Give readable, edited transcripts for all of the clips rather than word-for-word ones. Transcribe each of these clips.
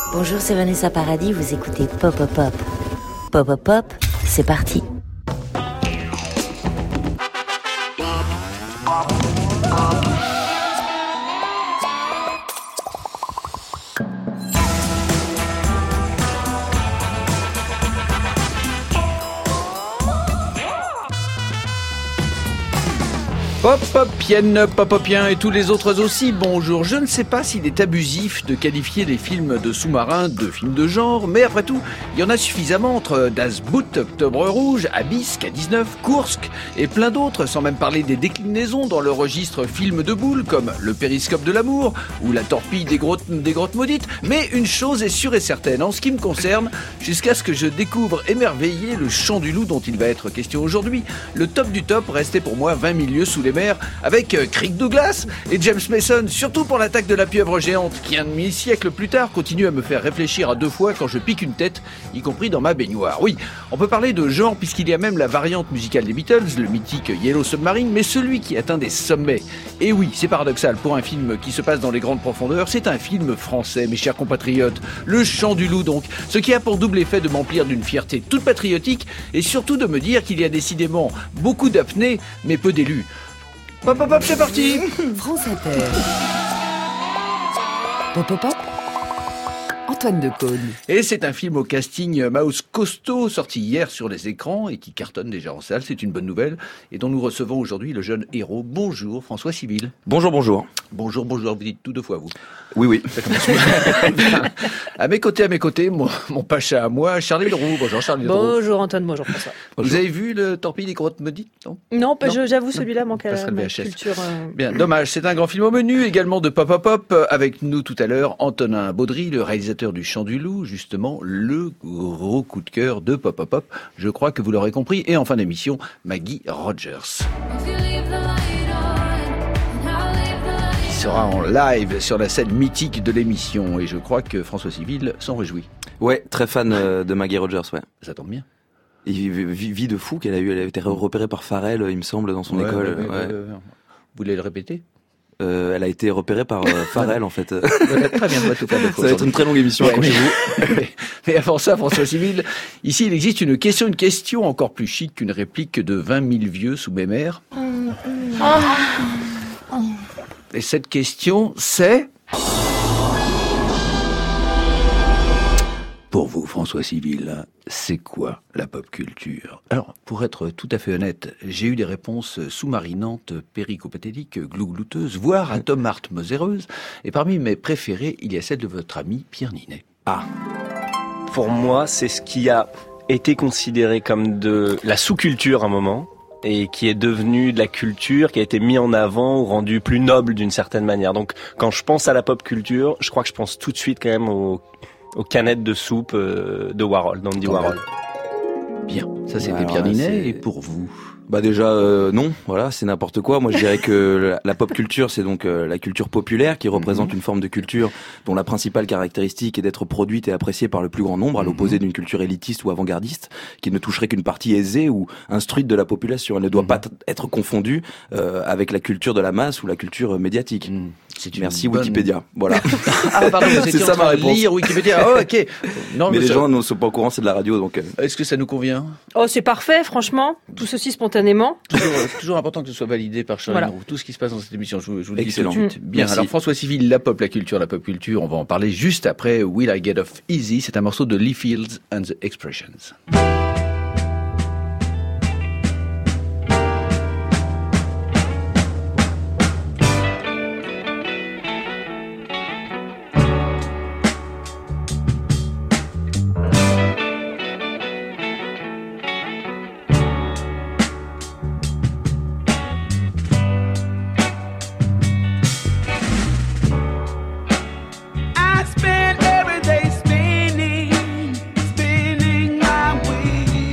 Bonjour, c'est Vanessa Paradis, vous écoutez Pop Pop Pop. Pop Pop Pop, c'est parti. Popopien et tous les autres aussi, bonjour. Je ne sais pas s'il est abusif de qualifier les films de sous-marins de films de genre, mais après tout, il y en a suffisamment entre Das Boot, Octobre Rouge, Abyss, K-19, Kursk et plein d'autres, sans même parler des déclinaisons dans le registre film de boules comme Le Périscope de l'amour ou La Torpille des grottes maudites. Mais une chose est sûre et certaine, en ce qui me concerne, jusqu'à ce que je découvre émerveillé le Chant du Loup dont il va être question aujourd'hui, le top du top restait pour moi 20 000 lieues sous les mers avec Kirk Douglas et James Mason, surtout pour l'attaque de la pieuvre géante qui un demi-siècle plus tard continue à me faire réfléchir à deux fois quand je pique une tête, y compris dans ma baignoire. Oui, on peut parler de genre puisqu'il y a même la variante musicale des Beatles, le mythique Yellow Submarine, mais celui qui atteint des sommets. Et oui, c'est paradoxal, pour un film qui se passe dans les grandes profondeurs, c'est un film français, mes chers compatriotes, Le Chant du Loup donc, ce qui a pour double effet de m'emplir d'une fierté toute patriotique et surtout de me dire qu'il y a décidément beaucoup d'apnée, mais peu d'élus. Pop, pop, pop, c'est parti. France Inter. Pop, pop, pop. Antoine Decaune. Et c'est un film au casting mouse costaud, sorti hier sur les écrans et qui cartonne déjà en salle, c'est une bonne nouvelle, et dont nous recevons aujourd'hui le jeune héros. Bonjour François Civil. Bonjour. Bonjour, vous dites tout deux fois vous. Oui. À mes côtés, mon pacha à moi, Charlie Leroux. Bonjour Charlie Leroux. Bonjour Antoine, bonjour François. Vous avez vu le Torpille des grottes maudites, non? J'avoue, celui-là manque à la ma culture. Bien, dommage, c'est un grand film au menu, également de Pop Pop Pop, avec nous tout à l'heure Antonin Baudry, le réalisateur du Chant du Loup, justement le gros coup de cœur de Pop Pop Pop. Je crois que vous l'aurez compris. Et en fin d'émission, Maggie Rogers, qui sera en live sur la scène mythique de l'émission. Et je crois que François Civil s'en réjouit. Ouais, très fan de Maggie Rogers, ouais. Ça tombe bien. Et vie de fou qu'elle a eu. Elle a été repérée par Pharrell, il me semble, dans son école. Vous voulez le répéter? Elle a été repérée par Pharrell, en fait. Très bien, on va tout faire de faux. Ça va être une très longue émission, accrochez-vous. Mais avant ça, François Civil, ici, il existe une question encore plus chic qu'une réplique de 20 000 vieux sous mes mers. Et cette question, c'est... Pour vous, François Civil, c'est quoi la pop culture? Alors, pour être tout à fait honnête, j'ai eu des réponses sous-marinantes, péricopatétiques, glouglouteuses, voire à Tom Hart moséreuses. Et parmi mes préférées, il y a celle de votre ami Pierre Ninet. Ah. Pour moi, c'est ce qui a été considéré comme de la sous-culture à un moment, et qui est devenu de la culture, qui a été mis en avant ou rendu plus noble d'une certaine manière. Donc, quand je pense à la pop culture, je crois que je pense tout de suite quand même aux canettes de soupe de Warhol, d'Andy Warhol. Bien, ça c'était Pierre Ninet, et pour vous? Bah déjà non, voilà, c'est n'importe quoi. Moi je dirais que la pop culture, c'est donc la culture populaire qui représente une forme de culture dont la principale caractéristique est d'être produite et appréciée par le plus grand nombre, à l'opposé d'une culture élitiste ou avant-gardiste qui ne toucherait qu'une partie aisée ou instruite de la population. Elle ne doit pas être confondue avec la culture de la masse ou la culture médiatique. Merci Wikipédia. Voilà. Ah pardon, c'est ça ma réponse. Lire Wikipédia. Oh, ok. Non, mais les gens ne sont pas au courant, c'est de la radio, donc. Est-ce que ça nous convient? Oh, c'est parfait, franchement. Tout ceci spontanément. Toujours important que ce soit validé par Charles Leroux. Tout ce qui se passe dans cette émission, je vous le dis tout de suite. Bien. Merci. Alors François Civil, la pop culture, on va en parler juste après Will I Get Off Easy. C'est un morceau de Lee Fields and the Expressions. I spend every day spinning my wheels.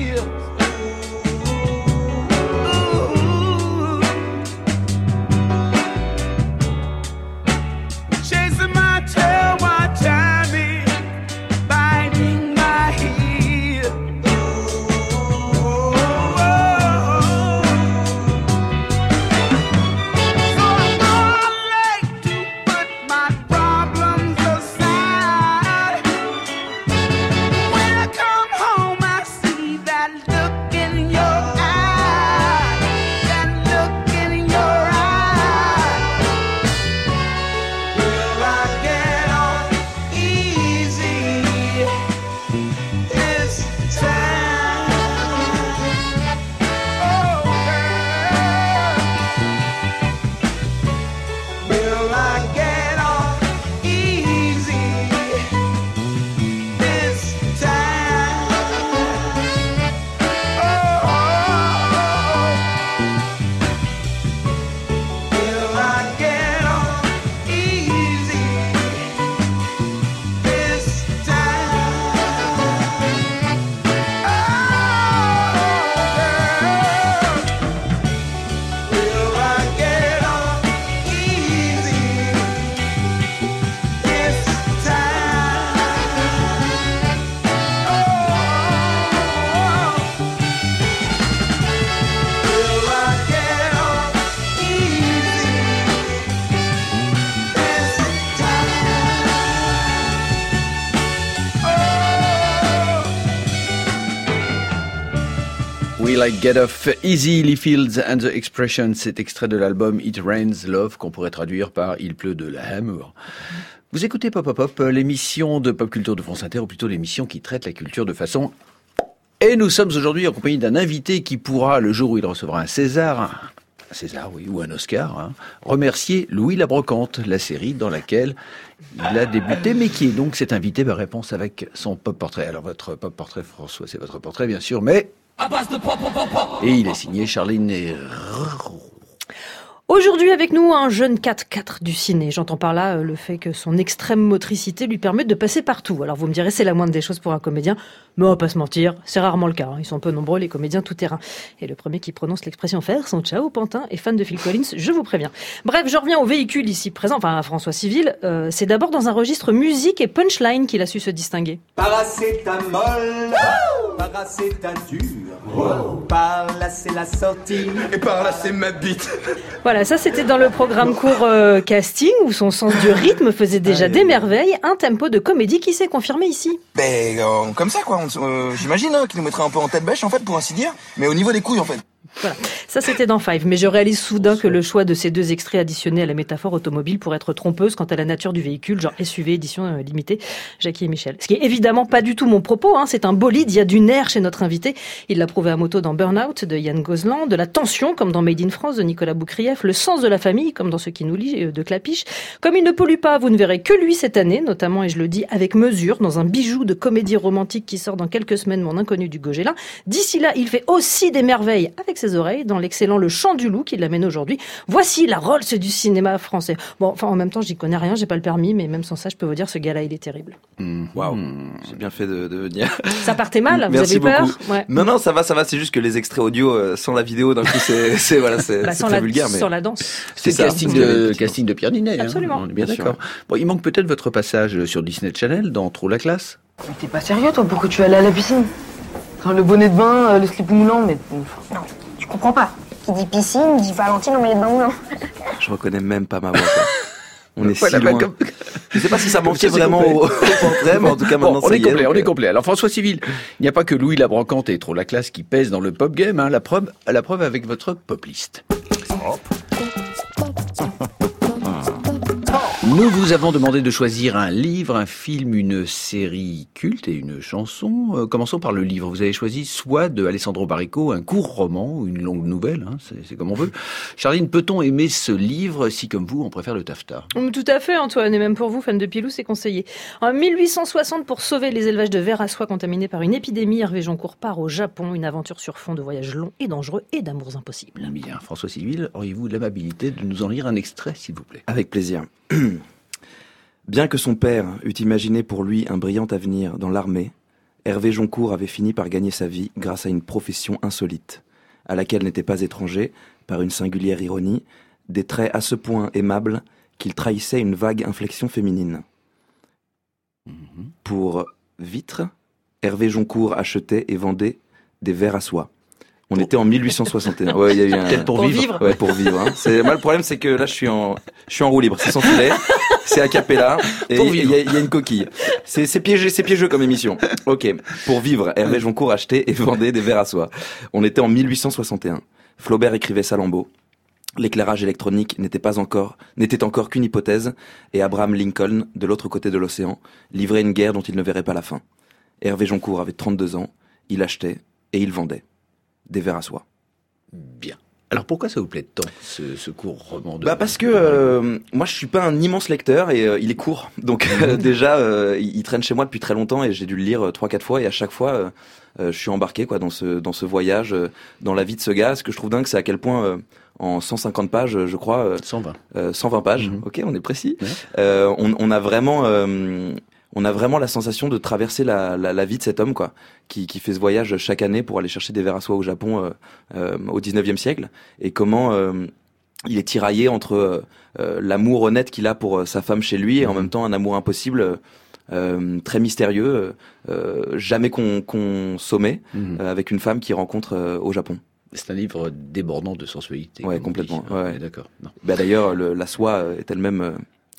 Feel Like Get Off, Easy, Lee Fields and the Expression, c'est extrait de l'album It Rains Love, qu'on pourrait traduire par Il pleut de l'amour. Vous écoutez Pop Pop Pop, l'émission de pop culture de France Inter, ou plutôt l'émission qui traite la culture de façon... Et nous sommes aujourd'hui en compagnie d'un invité qui pourra, le jour où il recevra un César, oui, ou un Oscar, remercier Louis la Brocante, la série dans laquelle il a débuté, mais qui est donc cet invité, réponse avec son pop portrait. Alors votre pop portrait, François, c'est votre portrait bien sûr, mais... Et il est signé Charline et... Aujourd'hui avec nous, un jeune 4-4 du ciné. J'entends par là le fait que son extrême motricité lui permet de passer partout. Alors vous me direz, c'est la moindre des choses pour un comédien, mais on va pas se mentir, c'est rarement le cas. Ils sont peu nombreux, les comédiens tout-terrain. Et le premier qui prononce l'expression faire son ciao Pantin est fan de Phil Collins, je vous préviens. Bref, je reviens au véhicule ici présent, enfin à François Civil. C'est d'abord dans un registre musique et punchline qu'il a su se distinguer. Paracétamol, paracétature, par là c'est la sortie, et par là c'est ma bite. Voilà, ça c'était dans le programme court casting où son sens du rythme faisait déjà des merveilles, un tempo de comédie qui s'est confirmé ici. Comme ça quoi, j'imagine qu'il nous mettrait un peu en tête bêche en fait pour ainsi dire, mais au niveau des couilles en fait. Voilà, ça c'était dans Five, mais je réalise soudain que le choix de ces deux extraits additionnés à la métaphore automobile pourrait être trompeuse quant à la nature du véhicule, genre SUV édition limitée, Jackie et Michel. Ce qui est évidemment pas du tout mon propos, c'est un bolide, il y a du nerf chez notre invité. Il l'a prouvé à moto dans Burnout de Yann Gozlan, de la tension comme dans Made in France de Nicolas Boukrieff, le sens de la famille comme dans Ce qui nous lie de Clapiche. Comme il ne pollue pas, vous ne verrez que lui cette année, notamment, et je le dis avec mesure, dans un bijou de comédie romantique qui sort dans quelques semaines, Mon inconnu du Gogélin. D'ici là, il fait aussi des merveilles avec ses oreilles dans l'excellent Le Chant du Loup qui l'amène aujourd'hui. Voici la Rolls du cinéma français. Bon, enfin en même temps, j'y connais rien, j'ai pas le permis, mais même sans ça, je peux vous dire, ce gars-là, il est terrible. Waouh, j'ai bien fait de venir. Ça partait mal, vous Merci avez peur? beaucoup. Ouais. Non, ça va, c'est juste que les extraits audio sans la vidéo, d'un coup, c'est très vulgaire. Mais... Sans la danse. C'est le casting de Pierre Ninet. Absolument. On est bien Bien d'accord. Bon, il manque peut-être votre passage sur Disney Channel dans Trop la classe. Mais t'es pas sérieux, toi? Pourquoi tu es allé à la piscine? Le bonnet de bain, le slip moulant, mais... Non, tu comprends pas. Qui dit piscine, dit Valentine en maillot de bain moulant. Je reconnais même pas ma voix. Quoi. On est Voilà, si loin. comme... Je sais pas si ça manquait vraiment au portrait, mais en tout cas maintenant on ça est y est. complet, on est complet. Alors François Civil, il n'y a pas que Louis la Brocante et Trop la classe qui pèsent dans le pop game, la preuve avec votre pop list. Nous vous avons demandé de choisir un livre, un film, une série culte et une chanson. Commençons par le livre. Vous avez choisi soit de Alessandro Baricco, un court roman ou une longue nouvelle, c'est comme on veut. Charline, peut-on aimer ce livre si, comme vous, on préfère le taffetas? Tout à fait, Antoine, et même pour vous, fan de Pilou, c'est conseillé. En 1860, pour sauver les élevages de vers à soie contaminés par une épidémie, Hervé Joncourt part au Japon, une aventure sur fond de voyages longs et dangereux et d'amours impossibles. Bien, François Civil, auriez-vous l'amabilité de nous en lire un extrait, s'il vous plaît? Avec plaisir. Bien que son père eût imaginé pour lui un brillant avenir dans l'armée, Hervé Joncourt avait fini par gagner sa vie grâce à une profession insolite, à laquelle n'était pas étranger, par une singulière ironie, des traits à ce point aimables qu'il trahissait une vague inflexion féminine. Pour Vitre, Hervé Joncourt achetait et vendait des verres à soie. On était en 1861. Ouais, il y a eu un... Peut-être pour vivre. Ouais, pour vivre. Moi, le problème, c'est que là, je suis en roue libre. C'est sans filet. C'est a cappella. Et il y a une coquille. C'est piégeux comme émission. Ok. Pour vivre, Hervé Joncourt achetait et vendait des verres à soie. On était en 1861. Flaubert écrivait Salammbô. L'éclairage électronique n'était encore qu'une hypothèse, et Abraham Lincoln, de l'autre côté de l'océan, livrait une guerre dont il ne verrait pas la fin. Hervé Joncourt avait 32 ans. Il achetait et il vendait des verres à soie. Bien. Alors pourquoi ça vous plaît tant, ce court roman de... Parce que moi je suis pas un immense lecteur et il est court. Donc déjà il traîne chez moi depuis très longtemps et j'ai dû le lire 3-4 fois et à chaque fois je suis embarqué dans ce voyage dans la vie de ce gars. Ce que je trouve dingue, c'est à quel point en 150 pages, je crois 120 pages. OK, on est précis. Ouais. On a vraiment la sensation de traverser la vie de cet homme, quoi, qui fait ce voyage chaque année pour aller chercher des verres à soie au Japon au 19e siècle, et comment il est tiraillé entre l'amour honnête qu'il a pour sa femme chez lui et en même temps un amour impossible, très mystérieux, jamais consommé, avec une femme qu'il rencontre au Japon. C'est un livre débordant de sensualité. Ouais, complètement. Ouais. D'accord. Non. D'ailleurs, la soie est elle-même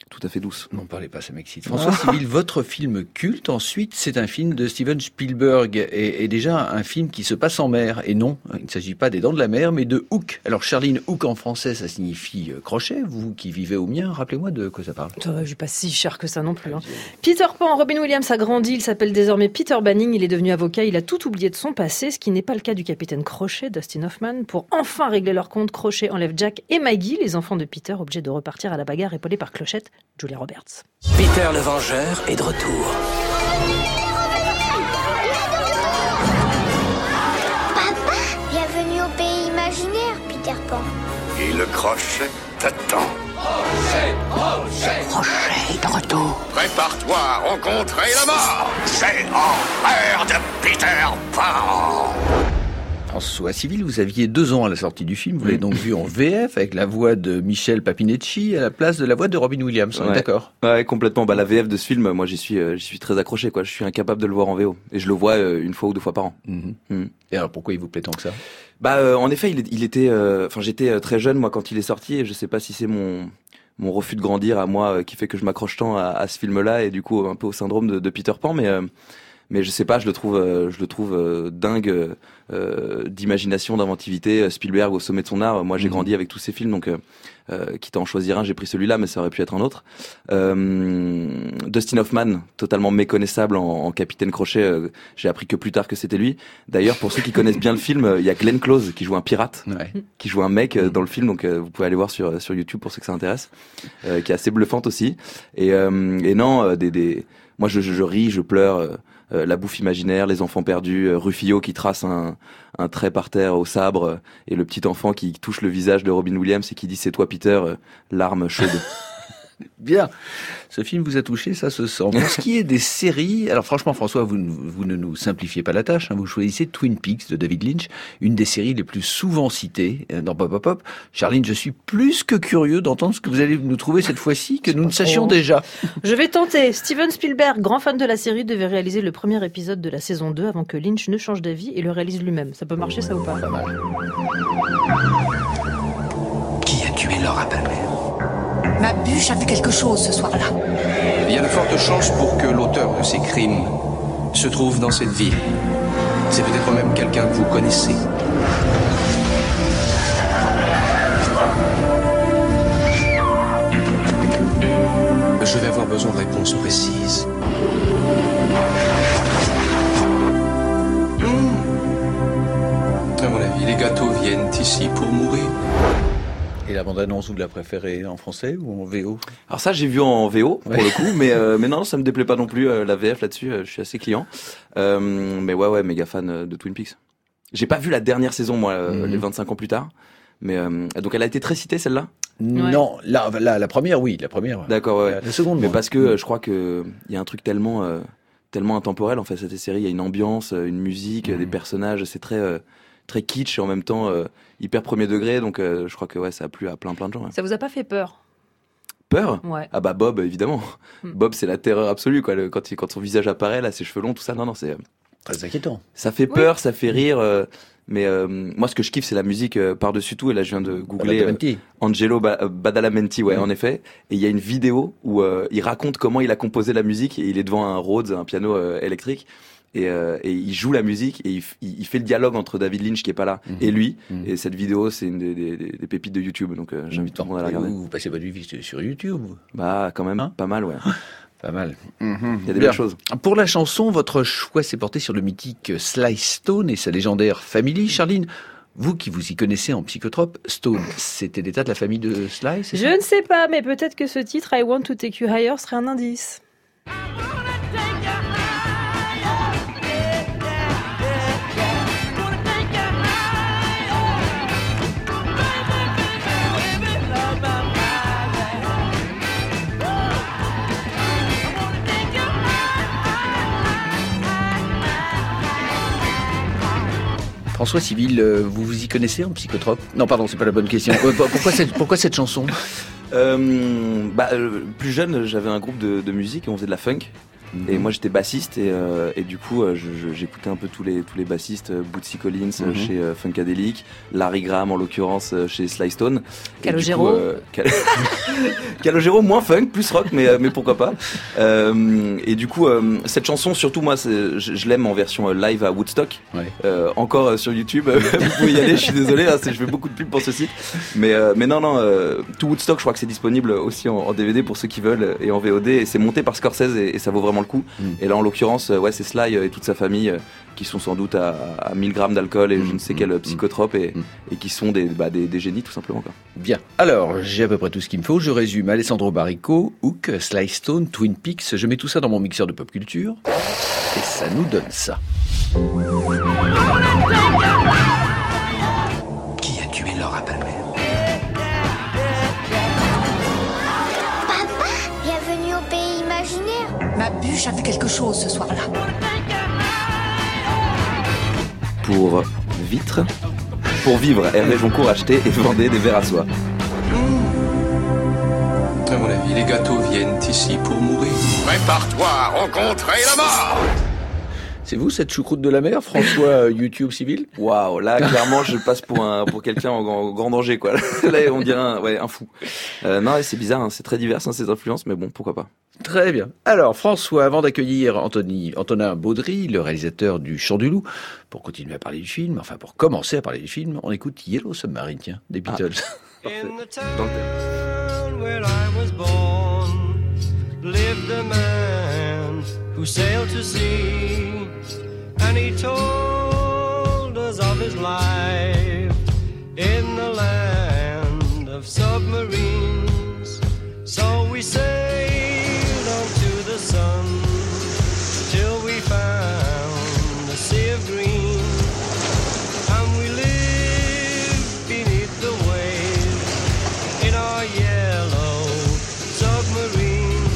tout à fait douce. N'en parlez pas, ça m'excite. François Civil, votre film culte, ensuite, c'est un film de Steven Spielberg, et déjà un film qui se passe en mer. Et non, il ne s'agit pas des Dents de la Mer, mais de Hook. Alors Charline, Hook en français, ça signifie crochet. Vous qui vivez au mien, rappelez-moi de quoi ça parle. Je suis pas si cher que ça non plus. Hein. Peter Pan, Robin Williams a grandi, il s'appelle désormais Peter Banning, il est devenu avocat, il a tout oublié de son passé, ce qui n'est pas le cas du capitaine Crochet, Dustin Hoffman. Pour enfin régler leur compte, Crochet enlève Jack et Maggie, les enfants de Peter, obligés de repartir à la bagarre épaulés par Clochette, Julia Roberts. Peter le Vengeur est de retour. Papa, bienvenue au pays imaginaire, Peter Pan. Et le Crochet t'attend. Crochet est de retour. Prépare-toi à rencontrer la mort. C'est en de Peter Pan. François Civil, vous aviez 2 ans à la sortie du film, vous l'avez donc vu en VF avec la voix de Michel Papinecci à la place de la voix de Robin Williams, on est d'accord? Ouais, complètement. La VF de ce film, moi j'y suis très accroché, quoi. Je suis incapable de le voir en VO et je le vois 1 fois ou 2 fois par an. Et alors pourquoi il vous plaît tant que ça? En effet, il était, j'étais très jeune moi quand il est sorti et je sais pas si c'est mon refus de grandir à moi qui fait que je m'accroche tant à ce film-là et du coup un peu au syndrome de Peter Pan, mais je sais pas, je le trouve dingue d'imagination, d'inventivité. Spielberg au sommet de son art. Moi, j'ai grandi avec tous ces films, donc quitte à en choisir un, j'ai pris celui-là, mais ça aurait pu être un autre. Dustin Hoffman, totalement méconnaissable en Capitaine Crochet. J'ai appris que plus tard que c'était lui. D'ailleurs, pour ceux qui connaissent bien le film, il y a Glenn Close qui joue un pirate, qui joue un mec dans le film. Donc, vous pouvez aller voir sur YouTube pour ceux que ça intéresse, qui est assez bluffante aussi. Et non, moi, je ris, je pleure. La bouffe imaginaire, les enfants perdus, Rufio qui trace un trait par terre au sabre, et le petit enfant qui touche le visage de Robin Williams et qui dit c'est toi Peter, larmes chaudes. Bien, ce film vous a touché, ça se sent. Pour ce qui est des séries, alors franchement François, vous ne nous simplifiez pas la tâche, hein, vous choisissez Twin Peaks de David Lynch, une des séries les plus souvent citées dans Pop Pop Pop. Charline, je suis plus que curieux d'entendre ce que vous allez nous trouver cette fois-ci, que nous ne sachions déjà. Je vais tenter. Steven Spielberg, grand fan de la série, devait réaliser le premier épisode de la saison 2 avant que Lynch ne change d'avis et le réalise lui-même. Ça peut marcher, ça ou pas? Pas mal. Qui a tué Laura Palmer? Ma bûche a fait quelque chose ce soir-là. Il y a de fortes chances pour que l'auteur de ces crimes se trouve dans cette ville. C'est peut-être même quelqu'un que vous connaissez. Je vais avoir besoin de réponses précises. À mon avis, les gâteaux viennent ici pour mourir. Et la bande-annonce, vous la préférez en français ou en VO? Alors ça, j'ai vu en VO pour le coup, mais non, ça me déplaît pas non plus. La VF là-dessus, je suis assez client. Mais ouais, méga fan de Twin Peaks. J'ai pas vu la dernière saison, moi, les 25 ans plus tard. Mais donc elle a été très citée celle-là? Non, la première, oui, la première. D'accord, ouais. La seconde, mais parce que je crois que il y a un truc tellement intemporel en fait cette série. Il y a une ambiance, une musique, des personnages. C'est très kitsch et en même temps hyper premier degré, donc je crois que ça a plu à plein de gens. Ouais. Ça vous a pas fait peur? Peur? Ouais. Ah bah Bob, évidemment. Bob, c'est la terreur absolue, quoi. Quand son visage apparaît, là, ses cheveux longs, tout ça, non, c'est très inquiétant. Ça fait peur, ça fait rire, mais moi, ce que je kiffe, c'est la musique par-dessus tout. Et là, je viens de googler Angelo Badalamenti, en effet. Et il y a une vidéo où il raconte comment il a composé la musique, et il est devant un Rhodes, un piano électrique. Et il joue la musique et il fait le dialogue entre David Lynch qui est pas là et lui. Et cette vidéo, c'est une des pépites de YouTube, donc j'invite tout le monde à la regarder. Vous passez votre vie sur YouTube? Bah quand même, pas mal, ouais. Pas mal. Il y a des belles choses. Pour la chanson, votre choix s'est porté sur le mythique Sly Stone et sa légendaire famille. Charline, vous qui vous y connaissez en psychotrope, Stone, c'était l'état de la famille de Sly, c'est ça? Je ne sais pas, mais peut-être que ce titre I Want to Take You Higher serait un indice. François Civil, vous vous y connaissez en psychotrope? Non, pardon, c'est pas la bonne question. Pourquoi cette chanson? Plus jeune, j'avais un groupe de musique et on faisait de la funk. Et moi j'étais bassiste et du coup j'écoutais un peu tous les bassistes, Bootsy Collins chez Funkadelic, Larry Graham en l'occurrence chez Sly Stone. Calogero. Calogero moins funk, plus rock, mais pourquoi pas. Et du coup cette chanson surtout moi je l'aime en version live à Woodstock. Encore sur YouTube, vous pouvez y aller. Je suis désolé, je fais beaucoup de pubs pour ce site, mais non, tout Woodstock je crois que c'est disponible aussi en DVD pour ceux qui veulent et en VOD et c'est monté par Scorsese et ça vaut vraiment le coup. Et là en l'occurrence c'est Sly et toute sa famille qui sont sans doute à 1000 grammes d'alcool et je ne sais quel psychotrope et qui sont des génies tout simplement quoi. Bien, alors j'ai à peu près tout ce qu'il me faut, je résume: Alessandro Barrico, Hook, Sly Stone, Twin Peaks, je mets tout ça dans mon mixeur de pop culture et ça nous donne ça. Qui a tué Laura Palmer? Papa, bienvenue au pays imaginaire. Ma bûche a vu quelque chose ce soir-là. Pour vivre, Hervé Joncourt achetait et vendait des verres à soie. À mon avis, les gâteaux viennent ici pour mourir. Prépare-toi à rencontrer la mort. C'est vous cette choucroute de la mer, François YouTube Civil? Waouh, là clairement je passe pour quelqu'un en grand danger quoi. Là on dirait un fou. Non, c'est bizarre, c'est très divers ces influences, mais bon, pourquoi pas. Très bien. Alors François, avant d'accueillir Antonin Baudry, le réalisateur du Chant du Loup, pour continuer à parler du film, enfin pour commencer à parler du film, on écoute Yellow Submarine, tiens, des Beatles. Parfait. In the town where I was born lived a man who sailed to sea, and he told us of his life in the land of submarines. So we sailed on to the sun till we found a sea of green, and we lived beneath the waves in our yellow submarine.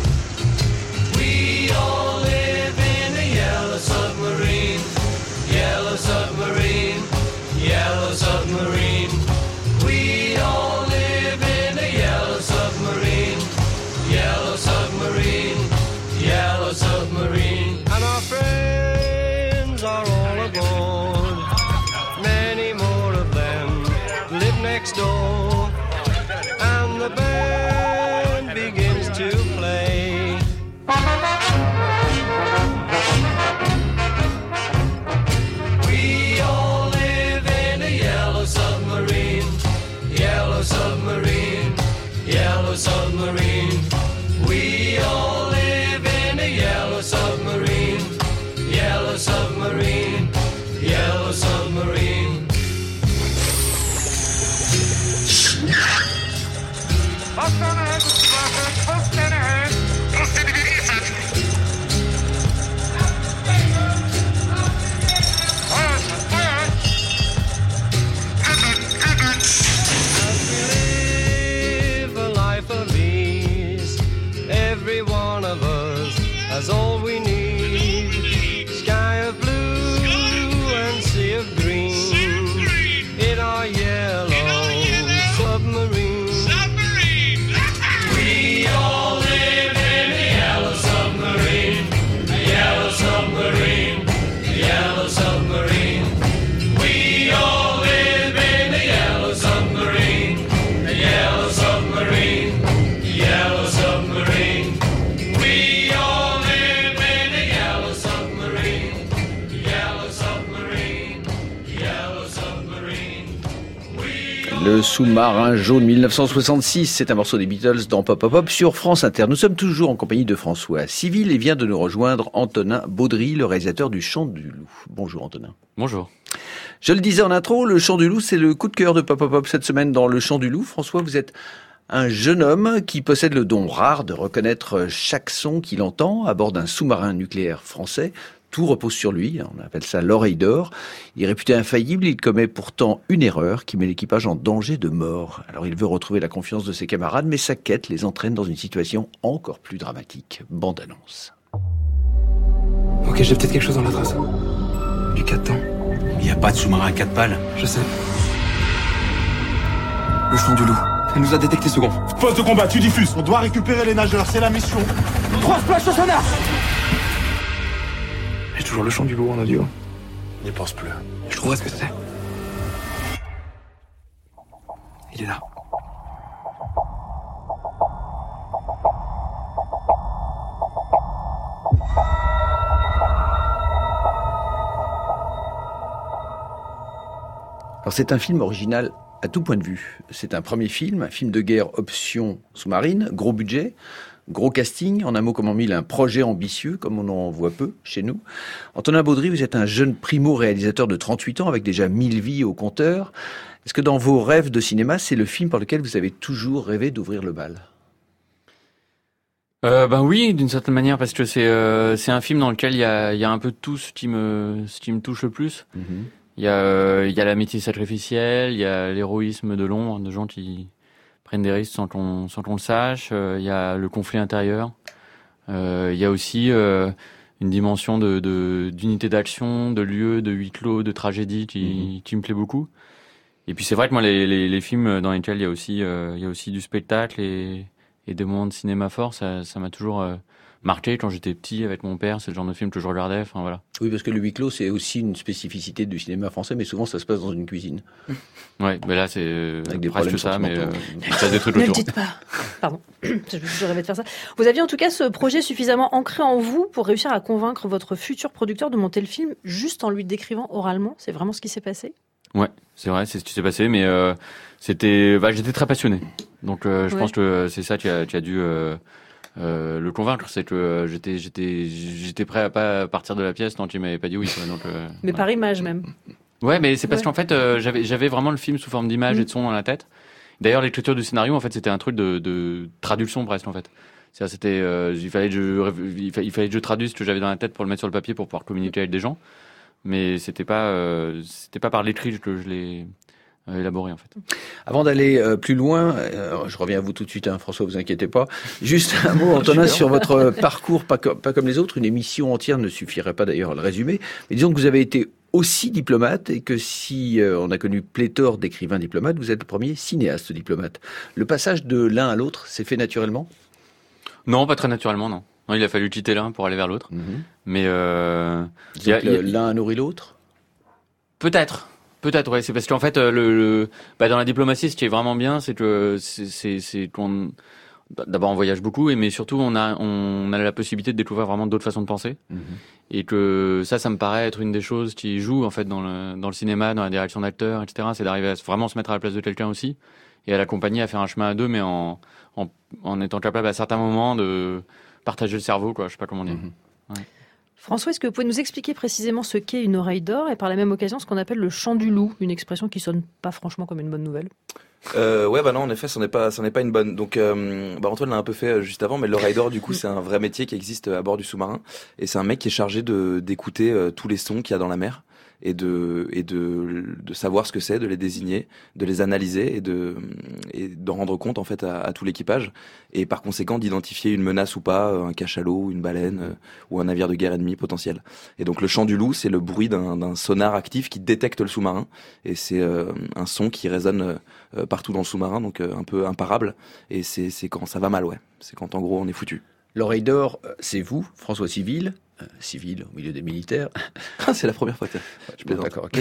We all live in a yellow submarine, yellow submarine, yellow submarine. We all live in a yellow submarine, yellow submarine, yellow submarine. And our friends are all aboard, many more of them live next door, and the band begins to play. We all live in a yellow submarine, yellow submarine, yellow submarine. We all live in a yellow submarine, yellow submarine, yellow submarine. Live a life of ease. Every one of us has all we need. Sky of blue and sea of green in our yellow submarine. We all live in a yellow submarine, a yellow submarine, a yellow submarine. We all live in a yellow submarine, a yellow submarine, a yellow submarine. We all live in a yellow submarine, yellow submarine, yellow submarine. Le sous-marin jaune 1966, c'est un morceau des Beatles dans Pop Pop Pop sur France Inter. Nous sommes toujours en compagnie de François Civil et vient de nous rejoindre Antonin Baudry, le réalisateur du Chant du Loup. Bonjour Antonin. Bonjour. Je le disais en intro, le Chant du Loup, c'est le coup de cœur de Pop Pop Pop cette semaine dans le Chant du Loup. François, vous êtes un jeune homme qui possède le don rare de reconnaître chaque son qu'il entend à bord d'un sous-marin nucléaire français. Tout repose sur lui, on appelle ça l'oreille d'or. Il est réputé infaillible, il commet pourtant une erreur qui met l'équipage en danger de mort. Alors il veut retrouver la confiance de ses camarades, mais sa quête les entraîne dans une situation encore plus dramatique. Bande-annonce. Ok, j'ai peut-être quelque chose dans la trace. Du 4 temps. Il n'y a pas de sous-marin à 4 pales. Je sais. Le Chant du Loup. Elle nous a détecté second. Poste de combat, tu diffuses. On doit récupérer les nageurs, c'est la mission. 3 splash au sonar. J'ai toujours le chant du loup en audio. N'y pense plus. Je trouverai ce que c'est. Il est là. Alors c'est un film original à tout point de vue. C'est un premier film, un film de guerre option sous-marine, gros budget, gros casting, en un mot comme en mille, un projet ambitieux, comme on en voit peu chez nous. Antonin Baudry, vous êtes un jeune primo-réalisateur de 38 ans avec déjà 1000 vies au compteur. Est-ce que dans vos rêves de cinéma, c'est le film par lequel vous avez toujours rêvé d'ouvrir le bal ? Ben oui, d'une certaine manière, parce que c'est un film dans lequel il y a un peu de tout ce qui me touche le plus. Il y a l'amitié sacrificielle, il y a l'héroïsme de l'ombre, de gens qui prennent des risques sans qu'on le sache. Il y a le conflit intérieur. Il y a aussi une dimension d'unité d'action, de lieu, de huis clos, de tragédie qui me plaît beaucoup. Et puis c'est vrai que moi les films dans lesquels il y a aussi du spectacle et des moments de cinéma fort, ça m'a toujours marqué quand j'étais petit avec mon père. C'est le genre de film que je regardais. Enfin voilà. Oui, parce que le huis clos, c'est aussi une spécificité du cinéma français, mais souvent ça se passe dans une cuisine. Ouais, mais là c'est presque ça, mais il se passe des trucs Ne autour. le dites pas. Pardon, je rêvais de faire ça. Vous aviez en tout cas ce projet suffisamment ancré en vous pour réussir à convaincre votre futur producteur de monter le film juste en lui décrivant oralement. C'est vraiment ce qui s'est passé ? Ouais, c'est vrai, c'est ce qui s'est passé, mais j'étais très passionné. Donc je pense que c'est ça qui a dû le convaincre, c'est que j'étais prêt à pas partir de la pièce tant qu'il m'avait pas dit oui. Quoi, donc, mais par image même. Ouais, mais c'est parce qu'en fait j'avais vraiment le film sous forme d'image et de son dans la tête. D'ailleurs, l'écriture du scénario, en fait, c'était un truc de traduction presque en fait. C'est-à-dire, il fallait que je traduise ce que j'avais dans la tête pour le mettre sur le papier pour pouvoir communiquer avec des gens. Mais c'était pas par l'écrit que je l'ai élaboré en fait. Avant d'aller plus loin, je reviens à vous tout de suite, François, vous inquiétez pas. Juste un mot, Antonin, sur votre parcours, pas comme les autres. Une émission entière ne suffirait pas d'ailleurs à le résumer. Mais disons que vous avez été aussi diplomate et que si on a connu pléthore d'écrivains diplomates, vous êtes le premier cinéaste diplomate. Le passage de l'un à l'autre s'est fait naturellement ? Non, pas très naturellement, non. Non, il a fallu quitter l'un pour aller vers l'autre. Mais l'un a nourri l'autre ? Peut-être, ouais. C'est parce qu'en fait, dans la diplomatie, ce qui est vraiment bien, c'est que c'est qu'on d'abord on voyage beaucoup, mais surtout on a la possibilité de découvrir vraiment d'autres façons de penser. Et que ça me paraît être une des choses qui joue en fait dans le cinéma, dans la direction d'acteurs, etc. C'est d'arriver à vraiment se mettre à la place de quelqu'un aussi et à l'accompagner à faire un chemin à deux, mais en étant capable à certains moments de partager le cerveau, quoi. Je sais pas comment dire. Ouais. François, est-ce que vous pouvez nous expliquer précisément ce qu'est une oreille d'or et par la même occasion ce qu'on appelle le chant du loup, une expression qui sonne pas franchement comme une bonne nouvelle ? Ouais, non, en effet, ça n'est pas une bonne. Donc, Antoine l'a un peu fait juste avant, mais l'oreille d'or, du coup, c'est un vrai métier qui existe à bord du sous-marin, et c'est un mec qui est chargé d'écouter tous les sons qu'il y a dans la mer. Et de savoir ce que c'est, de les désigner, de les analyser et d'en rendre compte en fait à tout l'équipage, et par conséquent d'identifier une menace ou pas, un cachalot, une baleine ou un navire de guerre ennemi potentiel. Et donc le chant du loup, c'est le bruit d'un sonar actif qui détecte le sous-marin, et c'est un son qui résonne partout dans le sous-marin, donc un peu imparable, et c'est quand ça va mal, ouais. C'est quand en gros on est foutu. L'oreille d'or, c'est vous, François Civil au milieu des militaires. C'est la première fois que je plaisante. D'accord. Okay.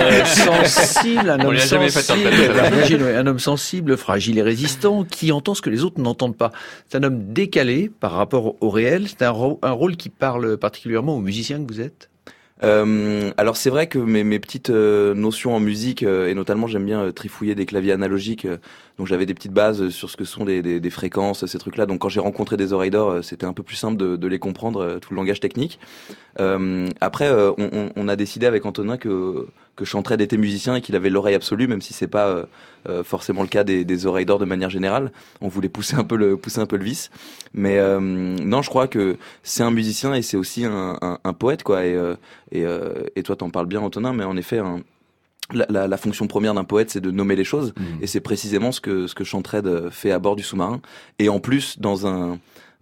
Un homme sensible, fragile et résistant, qui entend ce que les autres n'entendent pas. C'est un homme décalé par rapport au réel. C'est un rôle qui parle particulièrement aux musiciens que vous êtes. Alors c'est vrai que mes petites notions en musique, et notamment j'aime bien trifouiller des claviers analogiques, donc j'avais des petites bases sur ce que sont des fréquences, ces trucs-là. Donc quand j'ai rencontré des oreilles d'or, c'était un peu plus simple de les comprendre, tout le langage technique. Après, on a décidé avec Antonin que Chantrade était musicien et qu'il avait l'oreille absolue, même si c'est pas forcément le cas des oreilles d'or de manière générale. On voulait pousser un peu le vice, mais non, je crois que c'est un musicien et c'est aussi un poète, quoi. Et toi t'en parles bien, Antonin, mais en effet la fonction première d'un poète, c'est de nommer les choses, et c'est précisément ce que Chantrade fait à bord du sous-marin, et en plus dans un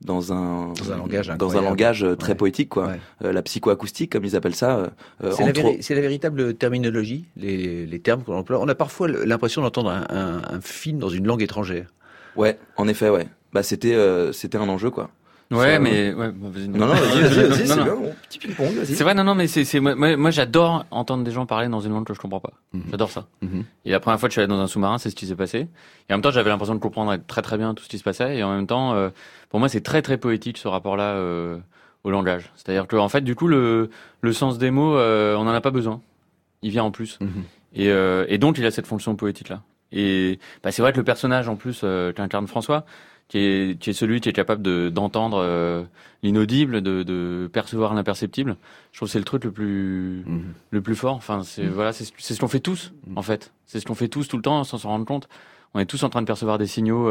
langage très poétique, quoi. La psychoacoustique, comme ils appellent ça. C'est la véritable terminologie, les termes qu'on emploie. On a parfois l'impression d'entendre un film dans une langue étrangère. Ouais, en effet, ouais. Bah c'était un enjeu, quoi. Ouais, mais vas-y. Non, vas-y, c'est Non. bien, bon, petit ping-pong, vas-y. C'est vrai, non, mais moi j'adore entendre des gens parler dans une langue que je comprends pas. J'adore ça. Et la première fois que je suis allé dans un sous-marin, c'est ce qui s'est passé. Et en même temps, j'avais l'impression de comprendre très très bien tout ce qui se passait. Et en même temps, pour moi, c'est très très poétique ce rapport-là au langage. C'est-à-dire que en fait, du coup, le sens des mots, on en a pas besoin. Il vient en plus. Et donc, il a cette fonction poétique-là. Et c'est vrai que le personnage, en plus, qu'incarne François, qui est celui qui est capable d'entendre l'inaudible, de percevoir l'imperceptible. Je trouve que c'est le truc le plus fort. Enfin, c'est ce qu'on fait tous, en fait. C'est ce qu'on fait tous tout le temps sans s'en rendre compte. On est tous en train de percevoir des signaux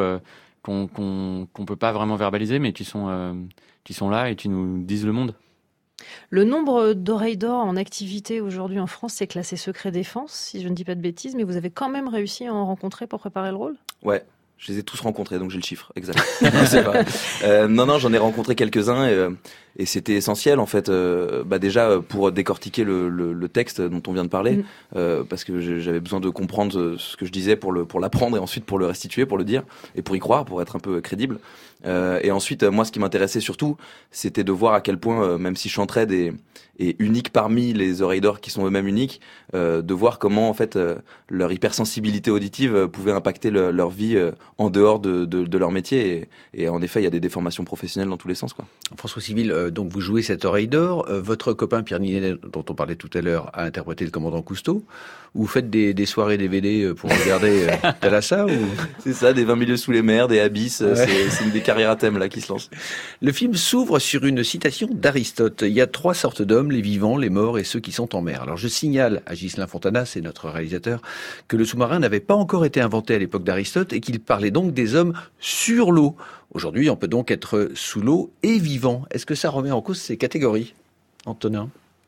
qu'on peut pas vraiment verbaliser, mais qui sont là et qui nous disent le monde. Le nombre d'oreilles d'or en activité aujourd'hui en France, c'est classé secret défense, si je ne dis pas de bêtises, mais vous avez quand même réussi à en rencontrer pour préparer le rôle ? Ouais. Je les ai tous rencontrés, donc j'ai le chiffre exact. C'est pas... non, j'en ai rencontré quelques-uns et c'était essentiel en fait. Déjà pour décortiquer le texte dont on vient de parler, parce que j'avais besoin de comprendre ce que je disais pour l'apprendre et ensuite pour le restituer, pour le dire et pour y croire, pour être un peu crédible. Et ensuite, moi, ce qui m'intéressait surtout, c'était de voir à quel point, même si Chantraide est unique parmi les oreilles d'or qui sont eux-mêmes uniques, de voir comment en fait leur hypersensibilité auditive pouvait impacter leur vie en dehors de leur métier. Et en effet, il y a des déformations professionnelles dans tous les sens, quoi. François Civil, donc vous jouez cette oreille d'or. Votre copain Pierre Ninet, dont on parlait tout à l'heure, a interprété le commandant Cousteau. Vous faites des soirées DVD pour regarder Thalassa ou... C'est ça, des 20 milieux sous les mers, des abysses. Ouais. C'est une des carrières à thème là qui se lance. Le film s'ouvre sur une citation d'Aristote. Il y a 3 sortes d'hommes, les vivants, les morts et ceux qui sont en mer. Alors je signale à Ghislain Fontana, c'est notre réalisateur, que le sous-marin n'avait pas encore été inventé à l'époque d'Aristote et qu'il parlait donc des hommes sur l'eau. Aujourd'hui, on peut donc être sous l'eau et vivant. Est-ce que ça remet en cause ces catégories, Antonin ?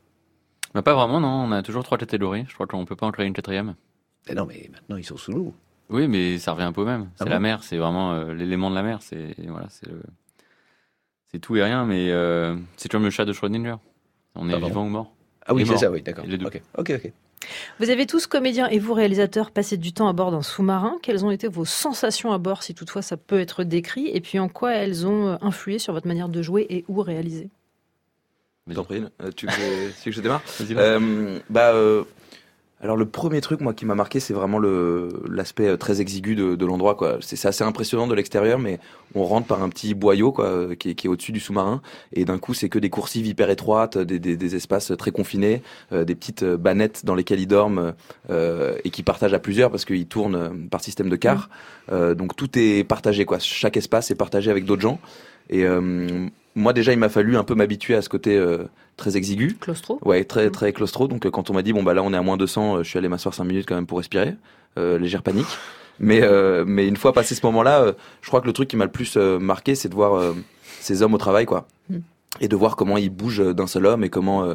Pas vraiment, non. On a toujours 3 catégories. Je crois qu'on peut pas en créer une 4e. Mais non, mais maintenant ils sont sous l'eau. Oui, mais ça revient un peu au même. C'est la mer, c'est vraiment l'élément de la mer. C'est tout et rien, mais c'est comme le chat de Schrödinger. On est vivant ou mort. Ah oui, c'est mort. ça, oui, d'accord. Les deux. Ok. Vous avez tous, comédiens et vous, réalisateurs, passé du temps à bord d'un sous-marin. Quelles ont été vos sensations à bord, si toutefois ça peut être décrit, et puis en quoi elles ont influé sur votre manière de jouer et ou réaliser ? T'en prie, tu veux que je démarre ? Alors le premier truc moi qui m'a marqué, c'est vraiment l'aspect très exigu de l'endroit, quoi. C'est assez impressionnant de l'extérieur, mais on rentre par un petit boyau, quoi, qui est au-dessus du sous-marin, et d'un coup c'est que des coursives hyper étroites, des espaces très confinés, des petites bannettes dans lesquelles ils dorment et qui partagent à plusieurs parce qu'ils tournent par système de quart. Donc tout est partagé, quoi. Chaque espace est partagé avec d'autres gens. Et moi déjà il m'a fallu un peu m'habituer à ce côté très exigu. Claustro. Ouais, très très claustro. Donc quand on m'a dit là on est à moins 200, je suis allé m'asseoir 5 minutes quand même pour respirer. Légère panique. Mais une fois passé ce moment-là, je crois que le truc qui m'a le plus marqué, c'est de voir ces hommes au travail, quoi. Et de voir comment ils bougent d'un seul homme et comment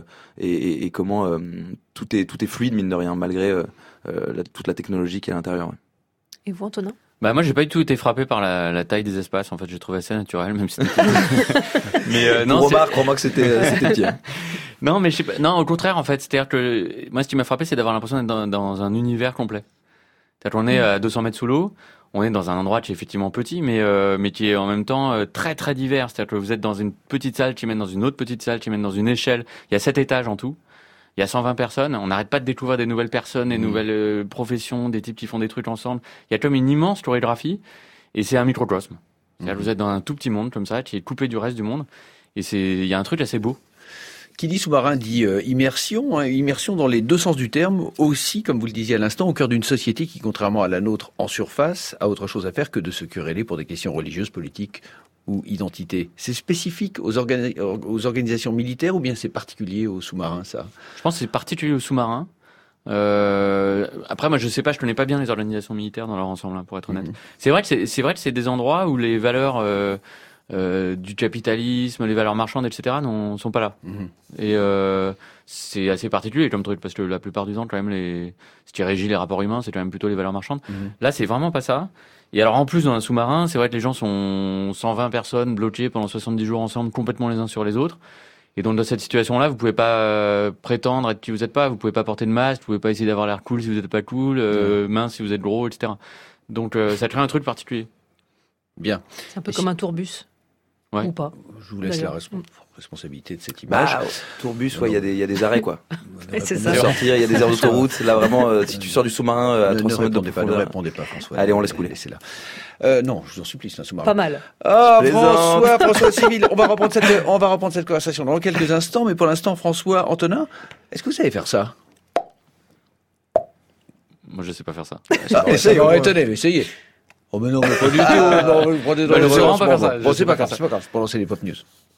tout est fluide mine de rien malgré toute la technologie qui est à l'intérieur. Ouais. Et vous, Antonin ? Moi, j'ai pas du tout été frappé par la taille des espaces. En fait, j'ai trouvé assez naturel, même si c'était... Mais non, crois-moi que c'était petit. Hein. Non, mais je sais pas. Non, au contraire, en fait, c'est-à-dire que moi, ce qui m'a frappé, c'est d'avoir l'impression d'être dans un univers complet. C'est-à-dire qu'on est à 200 mètres sous l'eau. On est dans un endroit qui est effectivement petit, mais qui est en même temps très très divers. C'est-à-dire que vous êtes dans une petite salle qui mène dans une autre petite salle qui mène dans une échelle. Il y a 7 étages en tout. Il y a 120 personnes, on n'arrête pas de découvrir des nouvelles personnes, des nouvelles professions, des types qui font des trucs ensemble. Il y a comme une immense chorégraphie, et c'est un microcosme. C'est-à-dire que vous êtes dans un tout petit monde comme ça, qui est coupé du reste du monde, et il y a un truc assez beau. Qui dit sous-marin dit immersion, immersion dans les 2 sens du terme, aussi, comme vous le disiez à l'instant, au cœur d'une société qui, contrairement à la nôtre en surface, a autre chose à faire que de se quereller pour des questions religieuses, politiques ou identité. C'est spécifique aux organisations militaires ou bien c'est particulier aux sous-marins, ça ? Je pense que c'est particulier aux sous-marins. Après, moi, je sais pas, je connais pas bien les organisations militaires dans leur ensemble, pour être honnête. C'est vrai que c'est des endroits où les valeurs du capitalisme, les valeurs marchandes, etc. sont pas là. Et c'est assez particulier comme truc parce que la plupart du temps, quand même, ce qui régit les rapports humains, c'est quand même plutôt les valeurs marchandes. Là, c'est vraiment pas ça. Et alors, en plus, dans un sous-marin, c'est vrai que les gens sont 120 personnes bloquées pendant 70 jours ensemble, complètement les uns sur les autres. Et donc, dans cette situation-là, vous pouvez pas prétendre être qui vous êtes pas, vous pouvez pas porter de masque, vous pouvez pas essayer d'avoir l'air cool si vous êtes pas cool, mince si vous êtes gros, etc. Donc, ça crée un truc particulier. Bien. C'est un peu comme un tourbus. Ouais. Ou pas. Je vous laisse la D'ailleurs. responsabilité de cette image. Bah, tourbus, ouais, il y a des arrêts, quoi. C'est Pour ça. sortir, il y a des aires d'autoroute. Là, vraiment, si tu sors du sous-marin à Ne 300 mètres de répondez pas, profondeur. François. Allez, on laisse couler. C'est là. Non, je vous en supplie, c'est un sous-marin. Pas mal. Ah, Je plaisante. François Civil, on va reprendre cette conversation dans quelques instants, mais pour l'instant, François Antonin, est-ce que vous savez faire ça? Moi, je sais pas faire ça. Essayez, essayez. Oh, mais non, mais pas du tout. Non, vous prenez dans Bah, le je sais vraiment pas faire ça. Bon, Je c'est sais pas pas grave, faire c'est pas grave. Pour lancer les pop news.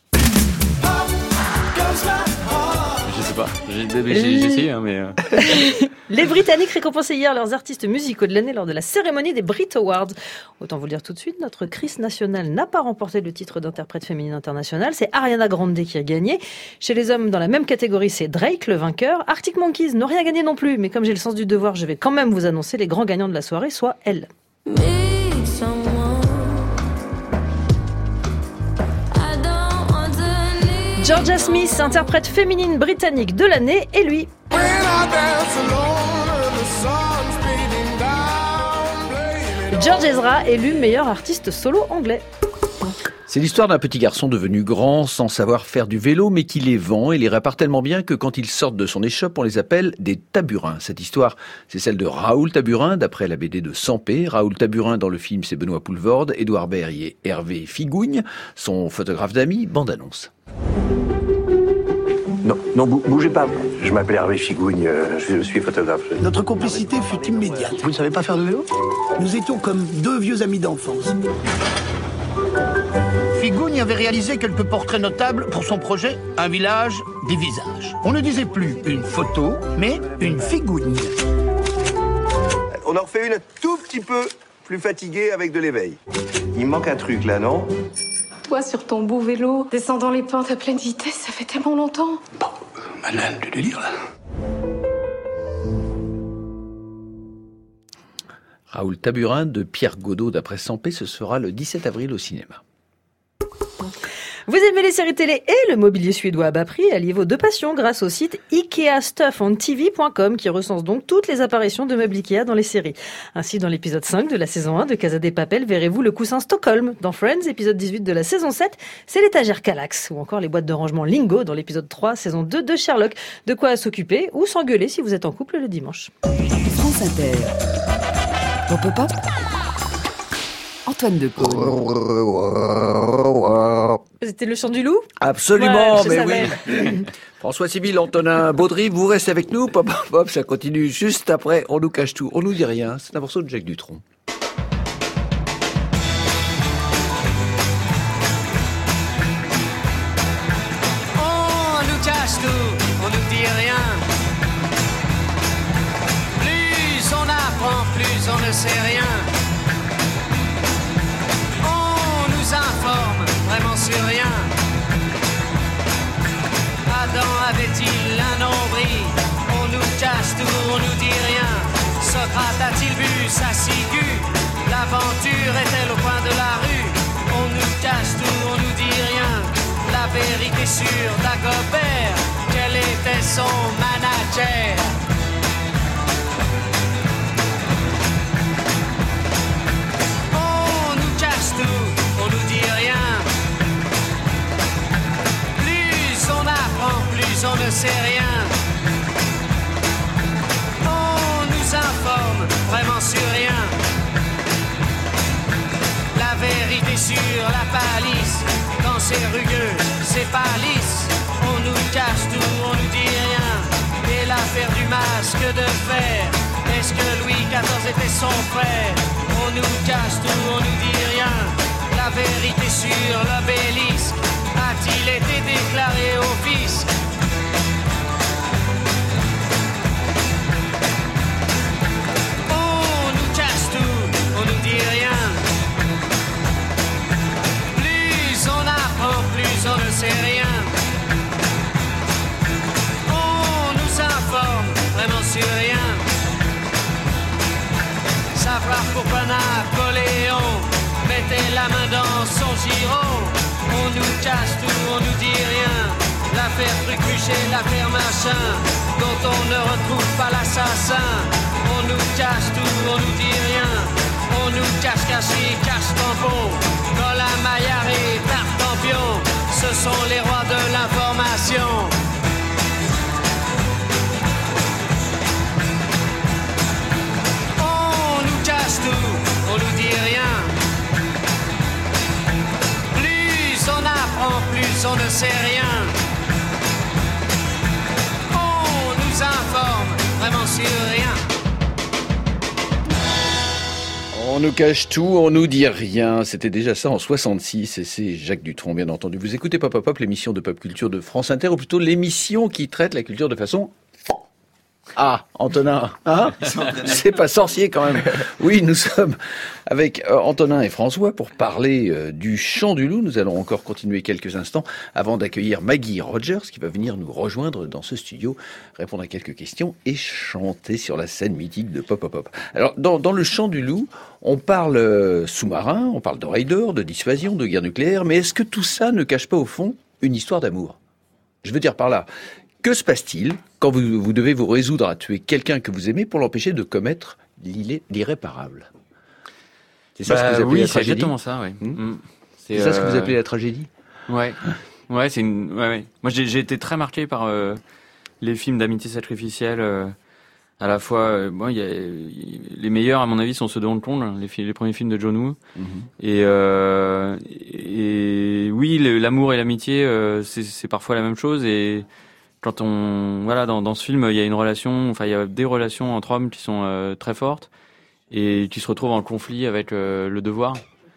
Je sais pas. J'ai essayé, hein, mais. Les Britanniques récompensaient hier leurs artistes musicaux de l'année lors de la cérémonie des Brit Awards. Autant vous le dire tout de suite, notre Chris National n'a pas remporté le titre d'interprète féminine internationale. C'est Ariana Grande qui a gagné. Chez les hommes, dans la même catégorie, c'est Drake, le vainqueur. Arctic Monkeys n'ont rien gagné non plus, mais comme j'ai le sens du devoir, je vais quand même vous annoncer les grands gagnants de la soirée, soit elle. Georgia Smith, interprète féminine britannique de l'année, et lui. George Ezra, élu meilleur artiste solo anglais. C'est l'histoire d'un petit garçon devenu grand sans savoir faire du vélo, mais qui les vend et les répare tellement bien que quand ils sortent de son échoppe, on les appelle des taburins. Cette histoire, c'est celle de Raoul Taburin, d'après la BD de Sampé. Raoul Taburin, dans le film, c'est Benoît Poulvorde, Édouard Baird et Hervé Figougne, son photographe d'amis, bande-annonce. Non, bougez pas. Je m'appelle Hervé Figougne, je suis photographe. Notre complicité fut immédiate. Vous ne savez pas faire de vélo? Nous étions comme deux vieux amis d'enfance. Figougne avait réalisé quelques portraits notables pour son projet Un village, des visages. On ne disait plus une photo, mais une figougne. On en refait une un tout petit peu plus fatiguée avec de l'éveil. Il manque un truc là, non? Toi, sur ton beau vélo, descendant les pentes à pleine vitesse, ça fait tellement longtemps. Malin de délire, là. Raoul Taburin de Pierre Godot, d'après Sampé, ce sera le 17 avril au cinéma. Vous aimez les séries télé et le mobilier suédois à bas prix? Alliez vos deux passions grâce au site IkeaStuffOnTV.com qui recense donc toutes les apparitions de meubles Ikea dans les séries. Ainsi, dans l'épisode 5 de la saison 1 de Casa de Papel, verrez-vous le coussin Stockholm. Dans Friends, épisode 18 de la saison 7, c'est l'étagère Kallax. Ou encore les boîtes de rangement Lingo dans l'épisode 3, saison 2 de Sherlock. De quoi s'occuper ou s'engueuler si vous êtes en couple le dimanche. France Inter. Pop Pop Pop. Antoine Decaune. C'était le chant du loup? Absolument, ouais, mais savais. oui. François Civil, Antonin Baudry, vous restez avec nous. Pop, pop, pop, ça continue juste après. On nous cache tout. On nous dit rien. C'est un morceau de Jacques Dutronc. On nous cache tout, on nous dit rien. Plus on apprend, plus on ne sait rien. On nous informe vraiment sur rien. Adam avait-il un nombril? On nous cache tout, on nous dit rien. Socrate a-t-il vu sa ciguë? L'aventure est-elle au coin de la rue? On nous cache tout, on nous dit rien. La vérité sur Dagobert, quel était son manager? On nous cache tout, on nous dit rien. Plus on apprend, plus on ne sait rien. On nous informe vraiment sur rien. La vérité sur la palisse, quand c'est rugueux, c'est pas lisse. On nous cache tout, on nous dit rien. Et l'affaire du masque de fer, est-ce que Louis XIV était son frère? On nous cache tout, on nous dit rien. La vérité sur l'obélisque, a-t-il été déclaré au fisc? On nous cache tout, on nous dit rien. Plus on apprend, plus on ne sait rien. On nous informe vraiment sur rien. Savoir pourquoi Napoléon mettait la main dans son giron. On nous cache tout, on nous dit rien. L'affaire Trucuche et l'affaire Machin, dont on ne retrouve pas l'assassin. On nous cache tout, on nous dit rien. On nous cache caché, cache tampon, dans la Maillard et tarte en champions, ce sont les rois de l'information. On nous cache tout, on nous dit rien. Plus on apprend, plus on ne sait rien. On nous informe vraiment sur rien. On nous cache tout, on nous dit rien. C'était déjà ça en 66 et c'est Jacques Dutronc, bien entendu. Vous écoutez Pop Pop Pop, l'émission de pop culture de France Inter, ou plutôt l'émission qui traite la culture de façon... Ah, Antonin, hein? C'est pas sorcier quand même. Oui, nous sommes avec Antonin et François pour parler du Chant du Loup. Nous allons encore continuer quelques instants avant d'accueillir Maggie Rogers qui va venir nous rejoindre dans ce studio, répondre à quelques questions et chanter sur la scène mythique de Pop Pop Pop. Alors, dans le Chant du Loup, on parle sous-marin, on parle de raiders, de dissuasion, de guerre nucléaire, mais est-ce que tout ça ne cache pas au fond une histoire d'amour? Je veux dire par là, que se passe-t-il quand vous devez vous résoudre à tuer quelqu'un que vous aimez pour l'empêcher de commettre l'irréparable? C'est ça ce que vous appelez la tragédie? C'est exactement ça, oui. C'est ça ce que vous appelez la tragédie? Ouais. Ouais, c'est une. Ouais. Moi, j'ai été très marqué par les films d'amitié sacrificielle. À la fois, bon, les meilleurs, à mon avis, sont ceux de Hong Kong, les premiers films de John Woo. Et oui, l'amour et l'amitié, c'est parfois la même chose. Et quand dans ce film, il y a une relation, il y a des relations entre hommes qui sont très fortes et qui se retrouvent en conflit avec le devoir.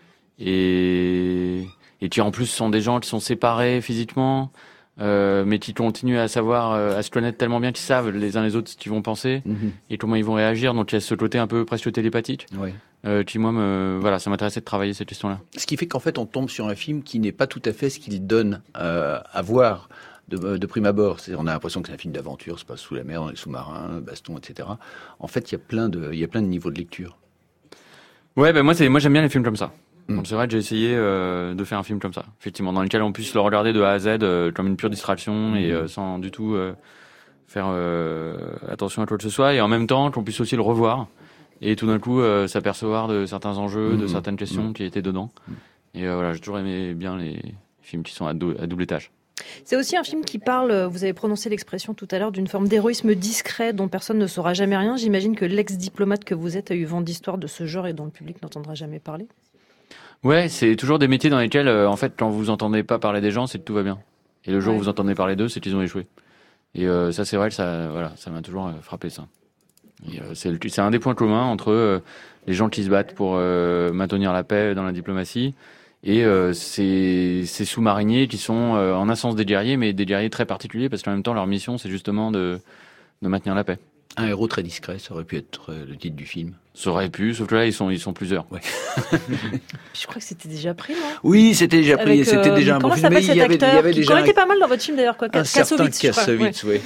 Et qui en plus sont des gens qui sont séparés physiquement, mais qui continuent à savoir, à se connaître tellement bien qu'ils savent les uns les autres ce qu'ils vont penser et comment ils vont réagir. Donc il y a ce côté un peu presque télépathique. Ouais. Qui moi ça m'intéressait de travailler cette question-là. Ce qui fait qu'en fait on tombe sur un film qui n'est pas tout à fait ce qu'il donne à voir de prime abord. On a l'impression que c'est un film d'aventure, se passe sous la mer, dans les sous-marins, baston, etc. En fait, il y a plein de niveaux de lecture. Ouais, moi j'aime bien les films comme ça. Donc c'est vrai que j'ai essayé de faire un film comme ça, effectivement, dans lequel on puisse le regarder de A à Z comme une pure distraction et sans du tout faire attention à quoi que ce soit, et en même temps qu'on puisse aussi le revoir et tout d'un coup s'apercevoir de certains enjeux, de certaines questions qui étaient dedans. Et j'ai toujours aimé bien les films qui sont à double étage. C'est aussi un film qui parle, vous avez prononcé l'expression tout à l'heure, d'une forme d'héroïsme discret dont personne ne saura jamais rien. J'imagine que l'ex-diplomate que vous êtes a eu vent d'histoires de ce genre et dont le public n'entendra jamais parler. Ouais, c'est toujours des métiers dans lesquels, en fait, quand vous entendez pas parler des gens, c'est que tout va bien. Et le jour où vous entendez parler d'eux, c'est qu'ils ont échoué. Et ça, c'est vrai que ça m'a toujours frappé, ça. Et, c'est un des points communs entre les gens qui se battent pour maintenir la paix dans la diplomatie et ces sous-mariniers qui sont en un sens des guerriers, mais des guerriers très particuliers, parce qu'en même temps, leur mission, c'est justement de maintenir la paix. Un héros très discret, ça aurait pu être le titre du film. Ça aurait pu, sauf que là, ils sont plusieurs. Ouais. Je crois que c'était déjà pris, non? Oui, c'était déjà pris, avec, c'était déjà un bon film. Comment s'appelle cet acteur qui aurait été pas mal dans votre film, d'ailleurs, quoi. Un certain Kassovitz, oui.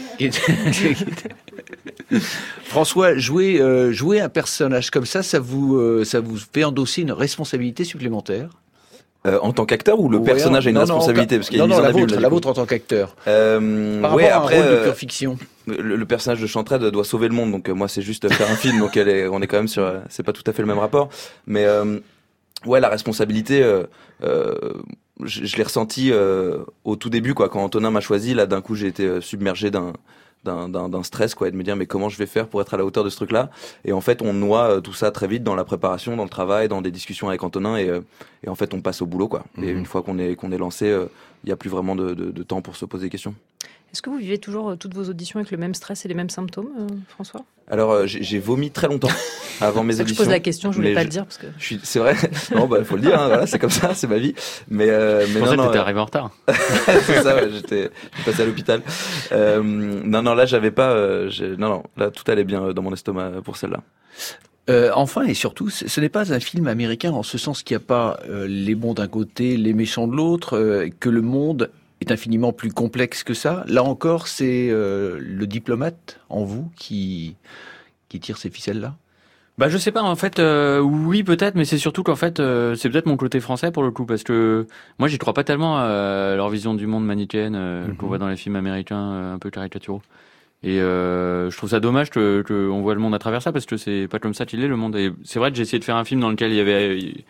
François, jouer un personnage comme ça vous fait endosser une responsabilité supplémentaire? En tant qu'acteur ou le personnage a une responsabilité parce qu'il y a la vôtre en tant qu'acteur. Par rapport à un rôle de pure fiction. Le personnage de Chantrade doit sauver le monde, donc moi c'est juste faire un film, donc on est quand même sur, c'est pas tout à fait le même rapport, mais la responsabilité, je l'ai ressenti au tout début, quoi, quand Antonin m'a choisi, là d'un coup j'ai été submergé d'un stress, quoi, et de me dire mais comment je vais faire pour être à la hauteur de ce truc-là. Et en fait on noie tout ça très vite dans la préparation, dans le travail, dans des discussions avec Antonin, et en fait on passe au boulot, quoi. Et une fois qu'on est lancé, il y a plus vraiment de temps pour se poser des questions. Est-ce que vous vivez toujours toutes vos auditions avec le même stress et les mêmes symptômes, François? Alors j'ai vomi très longtemps avant mes auditions. Je pose la question, je voulais pas le dire parce que. C'est vrai. Non, faut le dire. Hein, voilà, c'est comme ça, c'est ma vie. Mais je pensais que t'étais arrivé en retard. C'est ça. Ouais, j'étais passé à l'hôpital. Non, là j'avais pas. Là tout allait bien dans mon estomac pour celle-là. Enfin et surtout, ce n'est pas un film américain en ce sens qu'il n'y a pas les bons d'un côté, les méchants de l'autre, que le monde est infiniment plus complexe que ça. Là encore, c'est le diplomate en vous qui tire ces ficelles-là? Bah je sais pas, en fait, oui peut-être, mais c'est surtout qu'en fait, c'est peut-être mon côté français pour le coup, parce que moi j'y crois pas tellement à leur vision du monde manichéenne qu'on voit dans les films américains un peu caricaturaux. Et je trouve ça dommage que on voit le monde à travers ça, parce que c'est pas comme ça qu'il est, le monde. Et c'est vrai que j'ai essayé de faire un film dans lequel il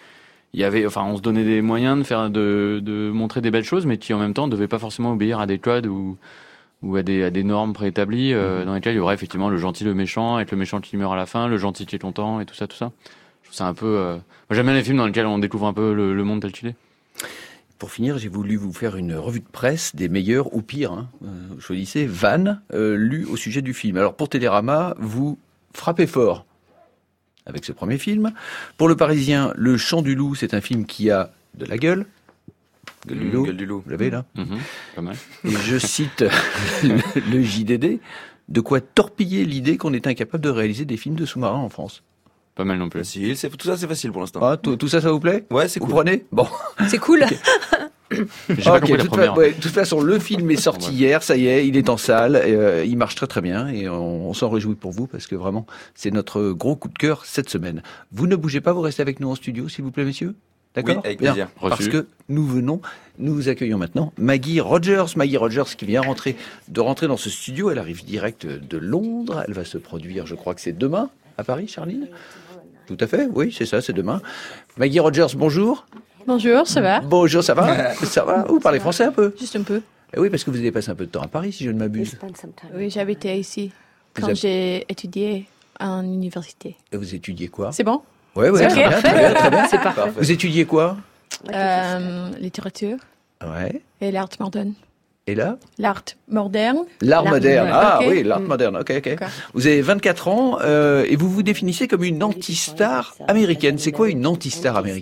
on se donnait des moyens de montrer des belles choses, mais qui en même temps ne devaient pas forcément obéir à des codes ou à des normes préétablies dans lesquelles il y aurait effectivement le gentil, le méchant, être le méchant qui meurt à la fin, le gentil qui est content et tout ça. Je trouve ça un peu. Moi, j'aime bien les films dans lesquels on découvre un peu le monde tel qu'il est. Pour finir, j'ai voulu vous faire une revue de presse des meilleurs ou pires. Choisissez vannes lues au sujet du film. Alors pour Télérama, vous frappez fort avec ce premier film. Pour Le Parisien, Le Chant du Loup, c'est un film qui a de la gueule. Gueule du loup. Vous l'avez là Pas mal. Et je cite le JDD, de quoi torpiller l'idée qu'on est incapable de réaliser des films de sous-marins en France. Pas mal non plus. Tout ça, c'est facile pour l'instant. Ah, tout ça vous plaît ? Ouais, c'est cool. Vous prenez ? Bon. C'est cool. J'ai pas compris la première. De toute façon, le film est sorti hier, ça y est, il est en salle, il marche très très bien et on s'en réjouit pour vous parce que vraiment, c'est notre gros coup de cœur cette semaine. Vous ne bougez pas, vous restez avec nous en studio, s'il vous plaît, messieurs ? D'accord ? Oui, avec plaisir. Parce que nous accueillons maintenant Maggie Rogers. Maggie Rogers qui vient de rentrer dans ce studio, elle arrive direct de Londres, elle va se produire, je crois que c'est demain, à Paris, Charline ? Tout à fait, oui, c'est ça, c'est demain. Maggie Rogers, bonjour. Bonjour, ça va ? Bonjour, ça va ? Ça va ? Vous parlez français un peu ? Juste un peu. Eh oui, parce que vous avez passé un peu de temps à Paris, si je ne m'abuse. Oui, j'habitais ici quand j'ai étudié en université. Et vous étudiez quoi ? C'est bon ? Oui, C'est très bien, très bien. C'est parfait. Vous étudiez quoi ? Littérature Ouais. et l'art moderne. Et là ? L'art moderne. L'art moderne. Ah okay. oui, l'art moderne. Ok. Vous avez 24 ans et vous vous définissez comme une anti-star américaine. C'est quoi une anti-star américaine ?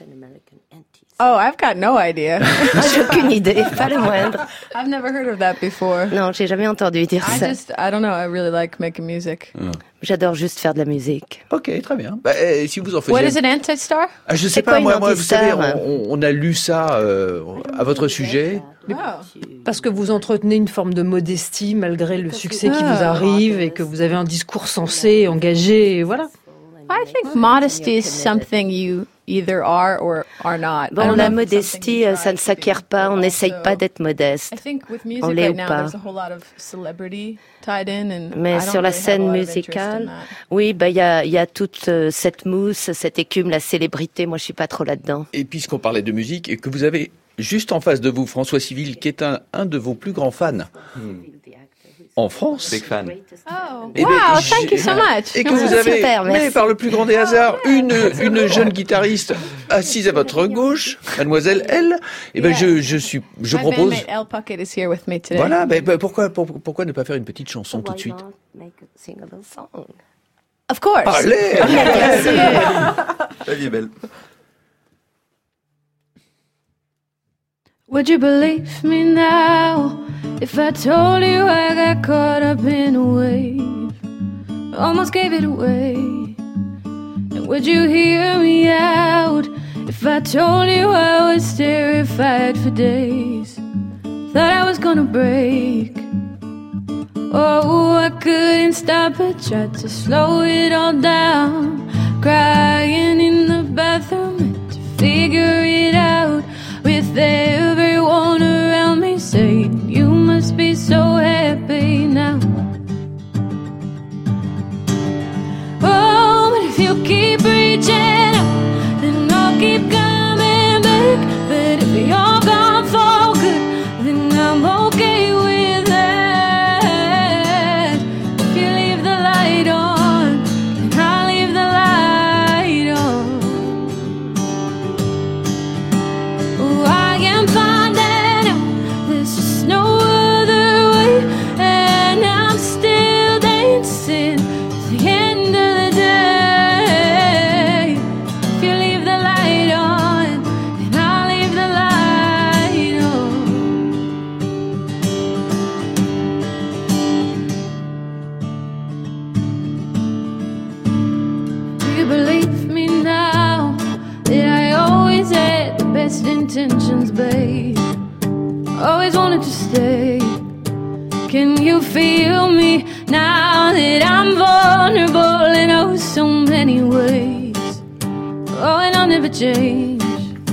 Oh, I've got no idea. J'ai aucune idée, pas le moindre. I've never heard of that before. Non, j'ai jamais entendu dire ça. I don't know, I really like making music. J'adore juste faire de la musique. Ok, très bien. Si vous en faisiez... What is an anti-star? Je sais pas, moi, vous savez, on a lu ça à votre sujet. Parce que vous entretenez une forme de modestie malgré le succès qui vous arrive et que vous avez un discours sensé, engagé, et voilà. I think modesty is something you either are or are not. Bon, la modestie, ça ne s'acquiert pas. On n'essaye pas d'être modeste. On l'est ou pas. Mais sur la scène musicale, oui, il y a toute cette mousse, cette écume, la célébrité. Moi, je suis pas trop là-dedans. Et puisqu'on parlait de musique et que vous avez juste en face de vous François Civil, qui est un de vos plus grands fans. En France. Big fan. Oh, wow, thank you so much. Et que vous avez, super, mais par le plus grand des hasards, une jeune guitariste assise à votre gauche, mademoiselle L. Et ben, je propose. Voilà, pourquoi ne pas faire une petite chanson tout de suite? Of course. Allez. La vie est belle. Would you believe me now if I told you I got caught up in a wave, almost gave it away? And would you hear me out if I told you I was terrified for days, thought I was gonna break? Oh, I couldn't stop it, tried to slow it all down, crying in the bathroom and to figure it out, with everyone around me saying you must be so happy now. Oh, but if you keep reaching out, then I'll keep coming back. But if you're gone for good, then I'm okay with that. If you leave the light on, then I'll leave the light on. Oh, I am finding out there's just no other way, and I'm still dancing to the end of the day. If you leave the light on, then I'll leave the light on. Do you believe me now that I always had the best intentions, babe? Always wanted to stay. Can you feel me now that I'm vulnerable in oh so many ways? Oh, and I'll never change.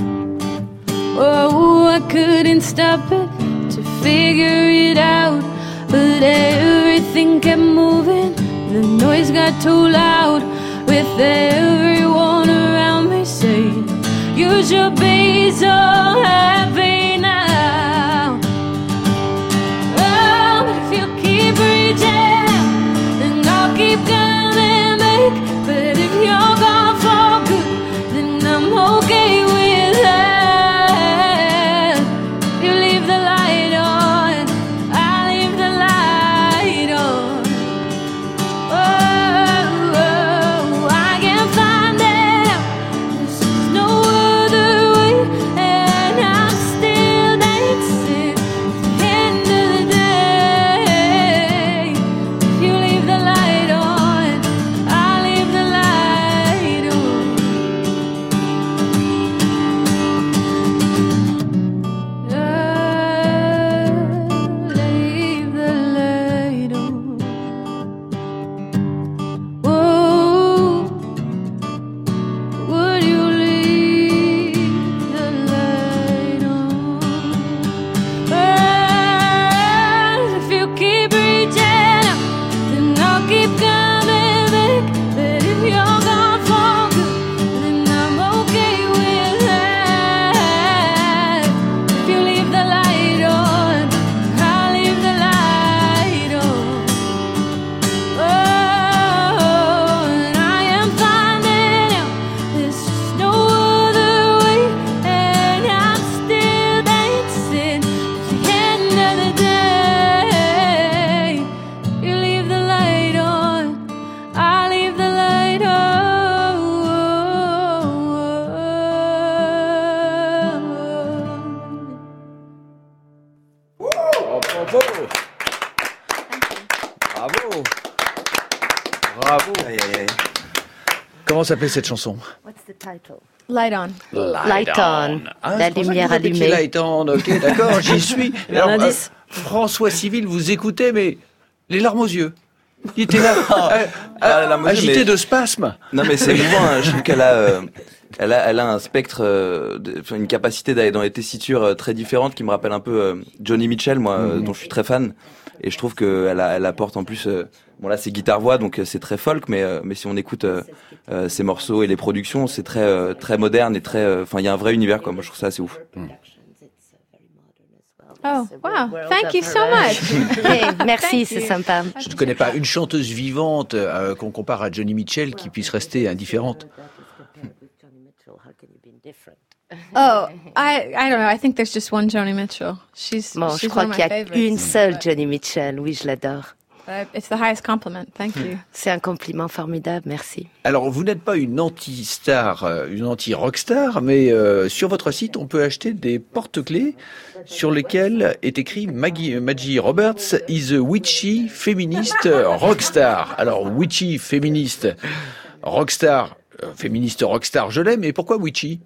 Oh, I couldn't stop it to figure it out, but everything kept moving. The noise got too loud, with everyone around me saying You should be so happy now. Oh, but if you keep reaching, then I'll keep coming back. But if you're gone for good, then I'm okay with that. You leave the light on, I leave the light on. Oh, I can't find it. There's no other way, and I'm still dancing to the end of the day. If you leave the light on, I leave the light on. Leave the light on. Whoa, would you leave the light on? If you keep reaching out, then I'll keep coming back. But if you're gone for good, then I'm okay with that. If you leave the light on, I'll leave the light on. Oh, and I am finding out there's just no other way, and I'm still dancing to the end of the day. You leave the light on, I leave the light on. Bravo. Bravo. Bravo. Aïe, aïe, aïe. Comment s'appelait cette chanson? What's the title? Light on. Light on. Ah, La c'est pour ça que lumière vous appelez allumée. Light on, ok, d'accord, j'y suis. Alors, indice. François Civil vous écoutait, mais les larmes aux yeux. Il était là, Ah, la mesure, agité mais- de spasmes. Non mais c'est émouvant, hein. Je trouve qu'elle a, elle a un spectre, enfin, une capacité d'aller dans des tessitures très différentes qui me rappelle un peu Johnny Mitchell, moi, dont je suis très fan. Et je trouve qu'elle elle apporte en plus, bon là c'est guitare-voix, donc c'est très folk, mais si on écoute ses morceaux et les productions, c'est très très moderne et très, enfin il y a un vrai univers quoi. Moi je trouve ça assez ouf. Oh, wow. Thank you so much. Hey, merci, Thank c'est you. sympa. Je ne connais pas une chanteuse vivante qu'on compare à Johnny Mitchell qui puisse rester indifférente. Oh, I don't know. I think there's just one Joni Mitchell. She's Bon, je she's crois one of qu'il my y a favorites. une seule Johnny Mitchell. Oui, je l'adore. It's the highest compliment. Thank you. C'est un compliment formidable, merci. Alors, vous n'êtes pas une anti-star, une anti-rockstar, mais sur votre site, on peut acheter des porte-clés sur lesquels est écrit Maggie Roberts is a witchy feminist rockstar. Alors, witchy féministe rockstar, féministe rockstar, je l'aime, mais pourquoi witchy?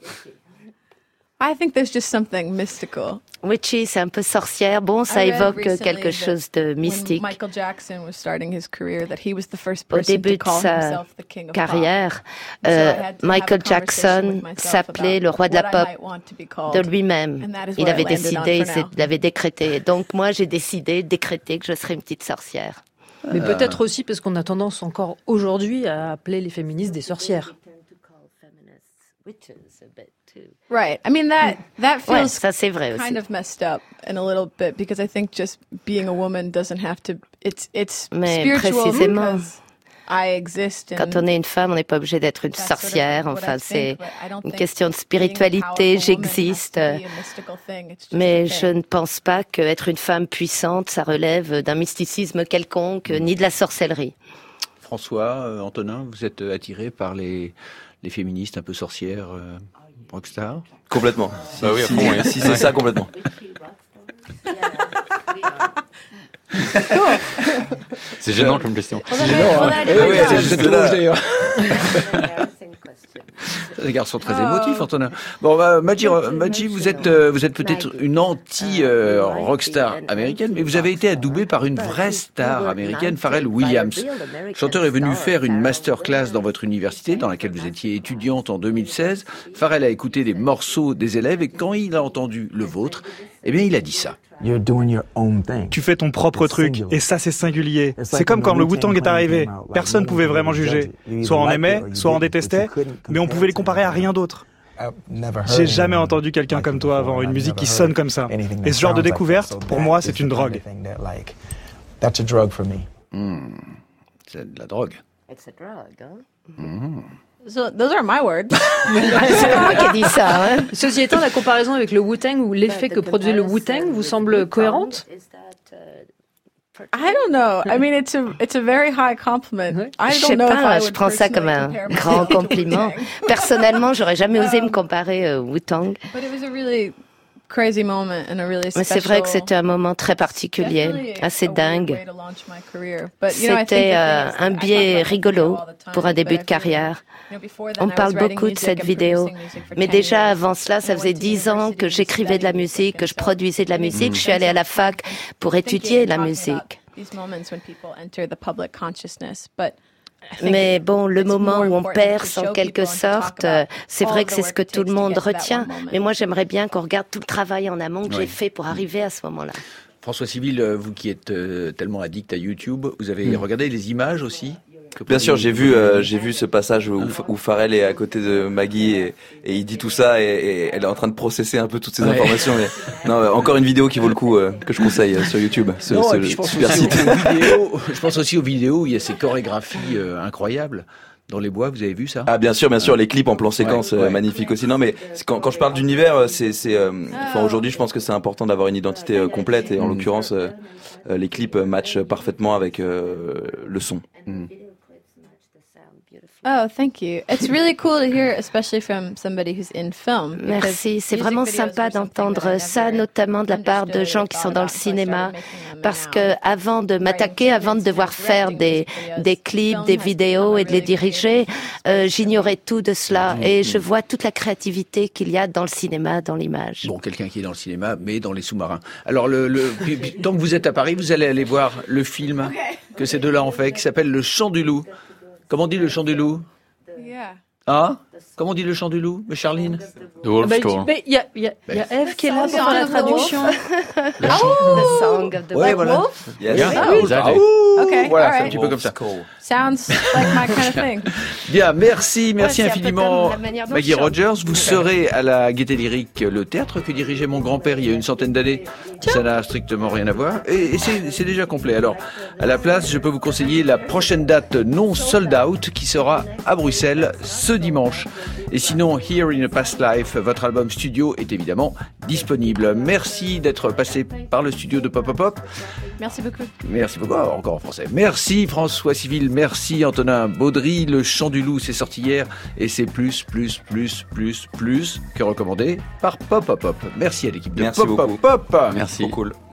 I think there's just something mystical. Witchy, c'est un peu sorcière. Bon, ça I read évoque recently quelque that chose de mystique. When Michael Jackson was starting his career, that he was the first Au person début to de call sa himself the king of carrière, pop. So I had to have a Michael conversation Jackson with myself s'appelait about le roi de la what I pop might want to be called. de lui-même. And that is Il what avait I landed décidé, on for now. il avait décrété. Donc moi, j'ai décrété que je serais une petite sorcière. Mais peut-être aussi parce qu'on a tendance encore aujourd'hui à appeler les féministes des sorcières. Right. I mean that Ouais, feels ça c'est vrai aussi. kind of messed up in a little bit because I think just being a woman doesn't have to. It's Mais spiritual précisément, because I exist. quand on est une femme, on n'est pas obligé d'être une sorcière. Enfin, c'est une question de spiritualité. J'existe. Mais je ne pense pas qu'être une femme puissante, ça relève d'un mysticisme quelconque, ni de la sorcellerie. François, Antonin, vous êtes attiré par les féministes un peu sorcières, rockstar? Complètement. Bah oui, à fond, oui. Si c'est ça complètement. C'est gênant comme question. C'est gênant, hein. Oui, c'est tout rouge d'ailleurs. Les garçons sont très émotifs, Antonin. Bon, Maggie, vous êtes peut-être une anti-rockstar américaine, mais vous avez été adoubée par une vraie star américaine, Pharrell Williams. Le chanteur est venu faire une masterclass dans votre université, dans laquelle vous étiez étudiante en 2016. Pharrell a écouté des morceaux des élèves et quand il a entendu le vôtre, eh bien, il a dit ça. Tu fais ton propre truc, et ça c'est singulier. C'est comme quand le Wu-Tang est arrivé. Personne pouvait vraiment juger. Soit on aimait, soit on détestait, mais on pouvait les comparer à rien d'autre. J'ai jamais entendu quelqu'un comme toi avant, une musique qui sonne comme ça. Et ce genre de découverte, pour moi, c'est une drogue. C'est de la drogue. It's a drug, hein? So those are my words. C'est moi qui ai dit ça. Hein? Ceci étant, la comparaison avec le Wu-Tang ou l'effet que produisait le Wu-Tang vous semble cohérente? I don't know. I mean, it's a very high compliment. I Je sais don't know if I pas, would je prends ça comme un personally grand compare compliment. myself to Wu-Tang. Personnellement, j'aurais jamais osé me comparer au Wu-Tang. But it was a really crazy moment and a really Mais c'est vrai que special- c'était un moment très particulier, definitely assez a weird dingue. way to launch my career. But, you know, I think C'était the thing is un that I biais talk about rigolo all the time, pour un début de but I feel carrière. you know, before then, On I was parle writing beaucoup de music cette and vidéo, producing music for mais 10 déjà years. avant cela, ça And I faisait went to 10 ans university que and j'écrivais de la studied musique, que je music, produisais de la musique. Je suis allée à la fac pour étudier la musique. These moments when people enter the public consciousness, but I think Mais bon, le it's moment more où on important to perce en show quelque people and to talk sorte, about c'est all vrai of que the c'est ce work que it tout le takes to monde get to that retient. one moment. Mais moi, j'aimerais bien qu'on regarde tout le travail en amont que Oui. j'ai fait pour arriver à ce moment-là. François Civil, vous qui êtes tellement addict à YouTube, vous avez regardé les images aussi? Bien sûr, j'ai vu ce passage où Pharrell est à côté de Maggie et il dit tout ça et elle est en train de processer un peu toutes ces informations. Mais non, encore une vidéo qui vaut le coup que je conseille sur YouTube. Non, et puis je pense super aussi site. je pense aussi aux vidéos où il y a ces chorégraphies incroyables. Dans les bois, vous avez vu ça? Ah bien sûr, les clips en plan séquence magnifiques aussi. Non mais quand je parle d'univers, enfin aujourd'hui je pense que c'est important d'avoir une identité complète et en l'occurrence les clips matchent parfaitement avec le son. Oh, thank you. It's really cool to hear, especially from somebody who's in film. because Merci, c'est music vraiment videos sympa were something that I d'entendre ça, never notamment de la part de gens qui sont dans le cinéma, parce que avant de m'attaquer, avant de devoir faire des clips, des vidéos et de les diriger, j'ignorais tout de cela et je vois toute la créativité qu'il y a dans le cinéma, dans l'image. Bon, quelqu'un qui est dans le cinéma, mais dans les sous-marins. Alors, puis, tant que vous êtes à Paris, vous allez aller voir le film que ces deux-là ont fait, qui s'appelle Le Chant du Loup. Comment on dit Le Chant du Loup? Yeah. Hein? Comment on dit Le Chant du Loup, Charline? The Wolf Tour. Il y a Eve qui est là pour faire la traduction. The Song of the Ouais, Wolf. voilà. Yes. Ah, exactly. Okay, voilà, all c'est un right. petit peu comme ça. Sounds like my kind of thing. Bien, merci c'est un peu infiniment comme la manière dont Maggie je chante. Rogers. Vous serez à la Gaîté Lyrique, le théâtre que dirigeait mon grand-père il y a une centaine d'années. Ça n'a strictement rien à voir. Et c'est déjà complet. Alors, à la place, je peux vous conseiller la prochaine date non sold out qui sera à Bruxelles ce dimanche. Et sinon, Here in a Past Life, votre album studio est évidemment disponible. Merci d'être passé par le studio de Pop Pop Pop. Merci beaucoup. Merci beaucoup, encore en français. Merci François Civil, merci Antonin Baudry. Le Chant du Loup, c'est sorti hier et c'est plus que recommandé par Pop Pop Pop. Merci à l'équipe de Merci Pop beaucoup. Pop Pop. Merci. Trop cool.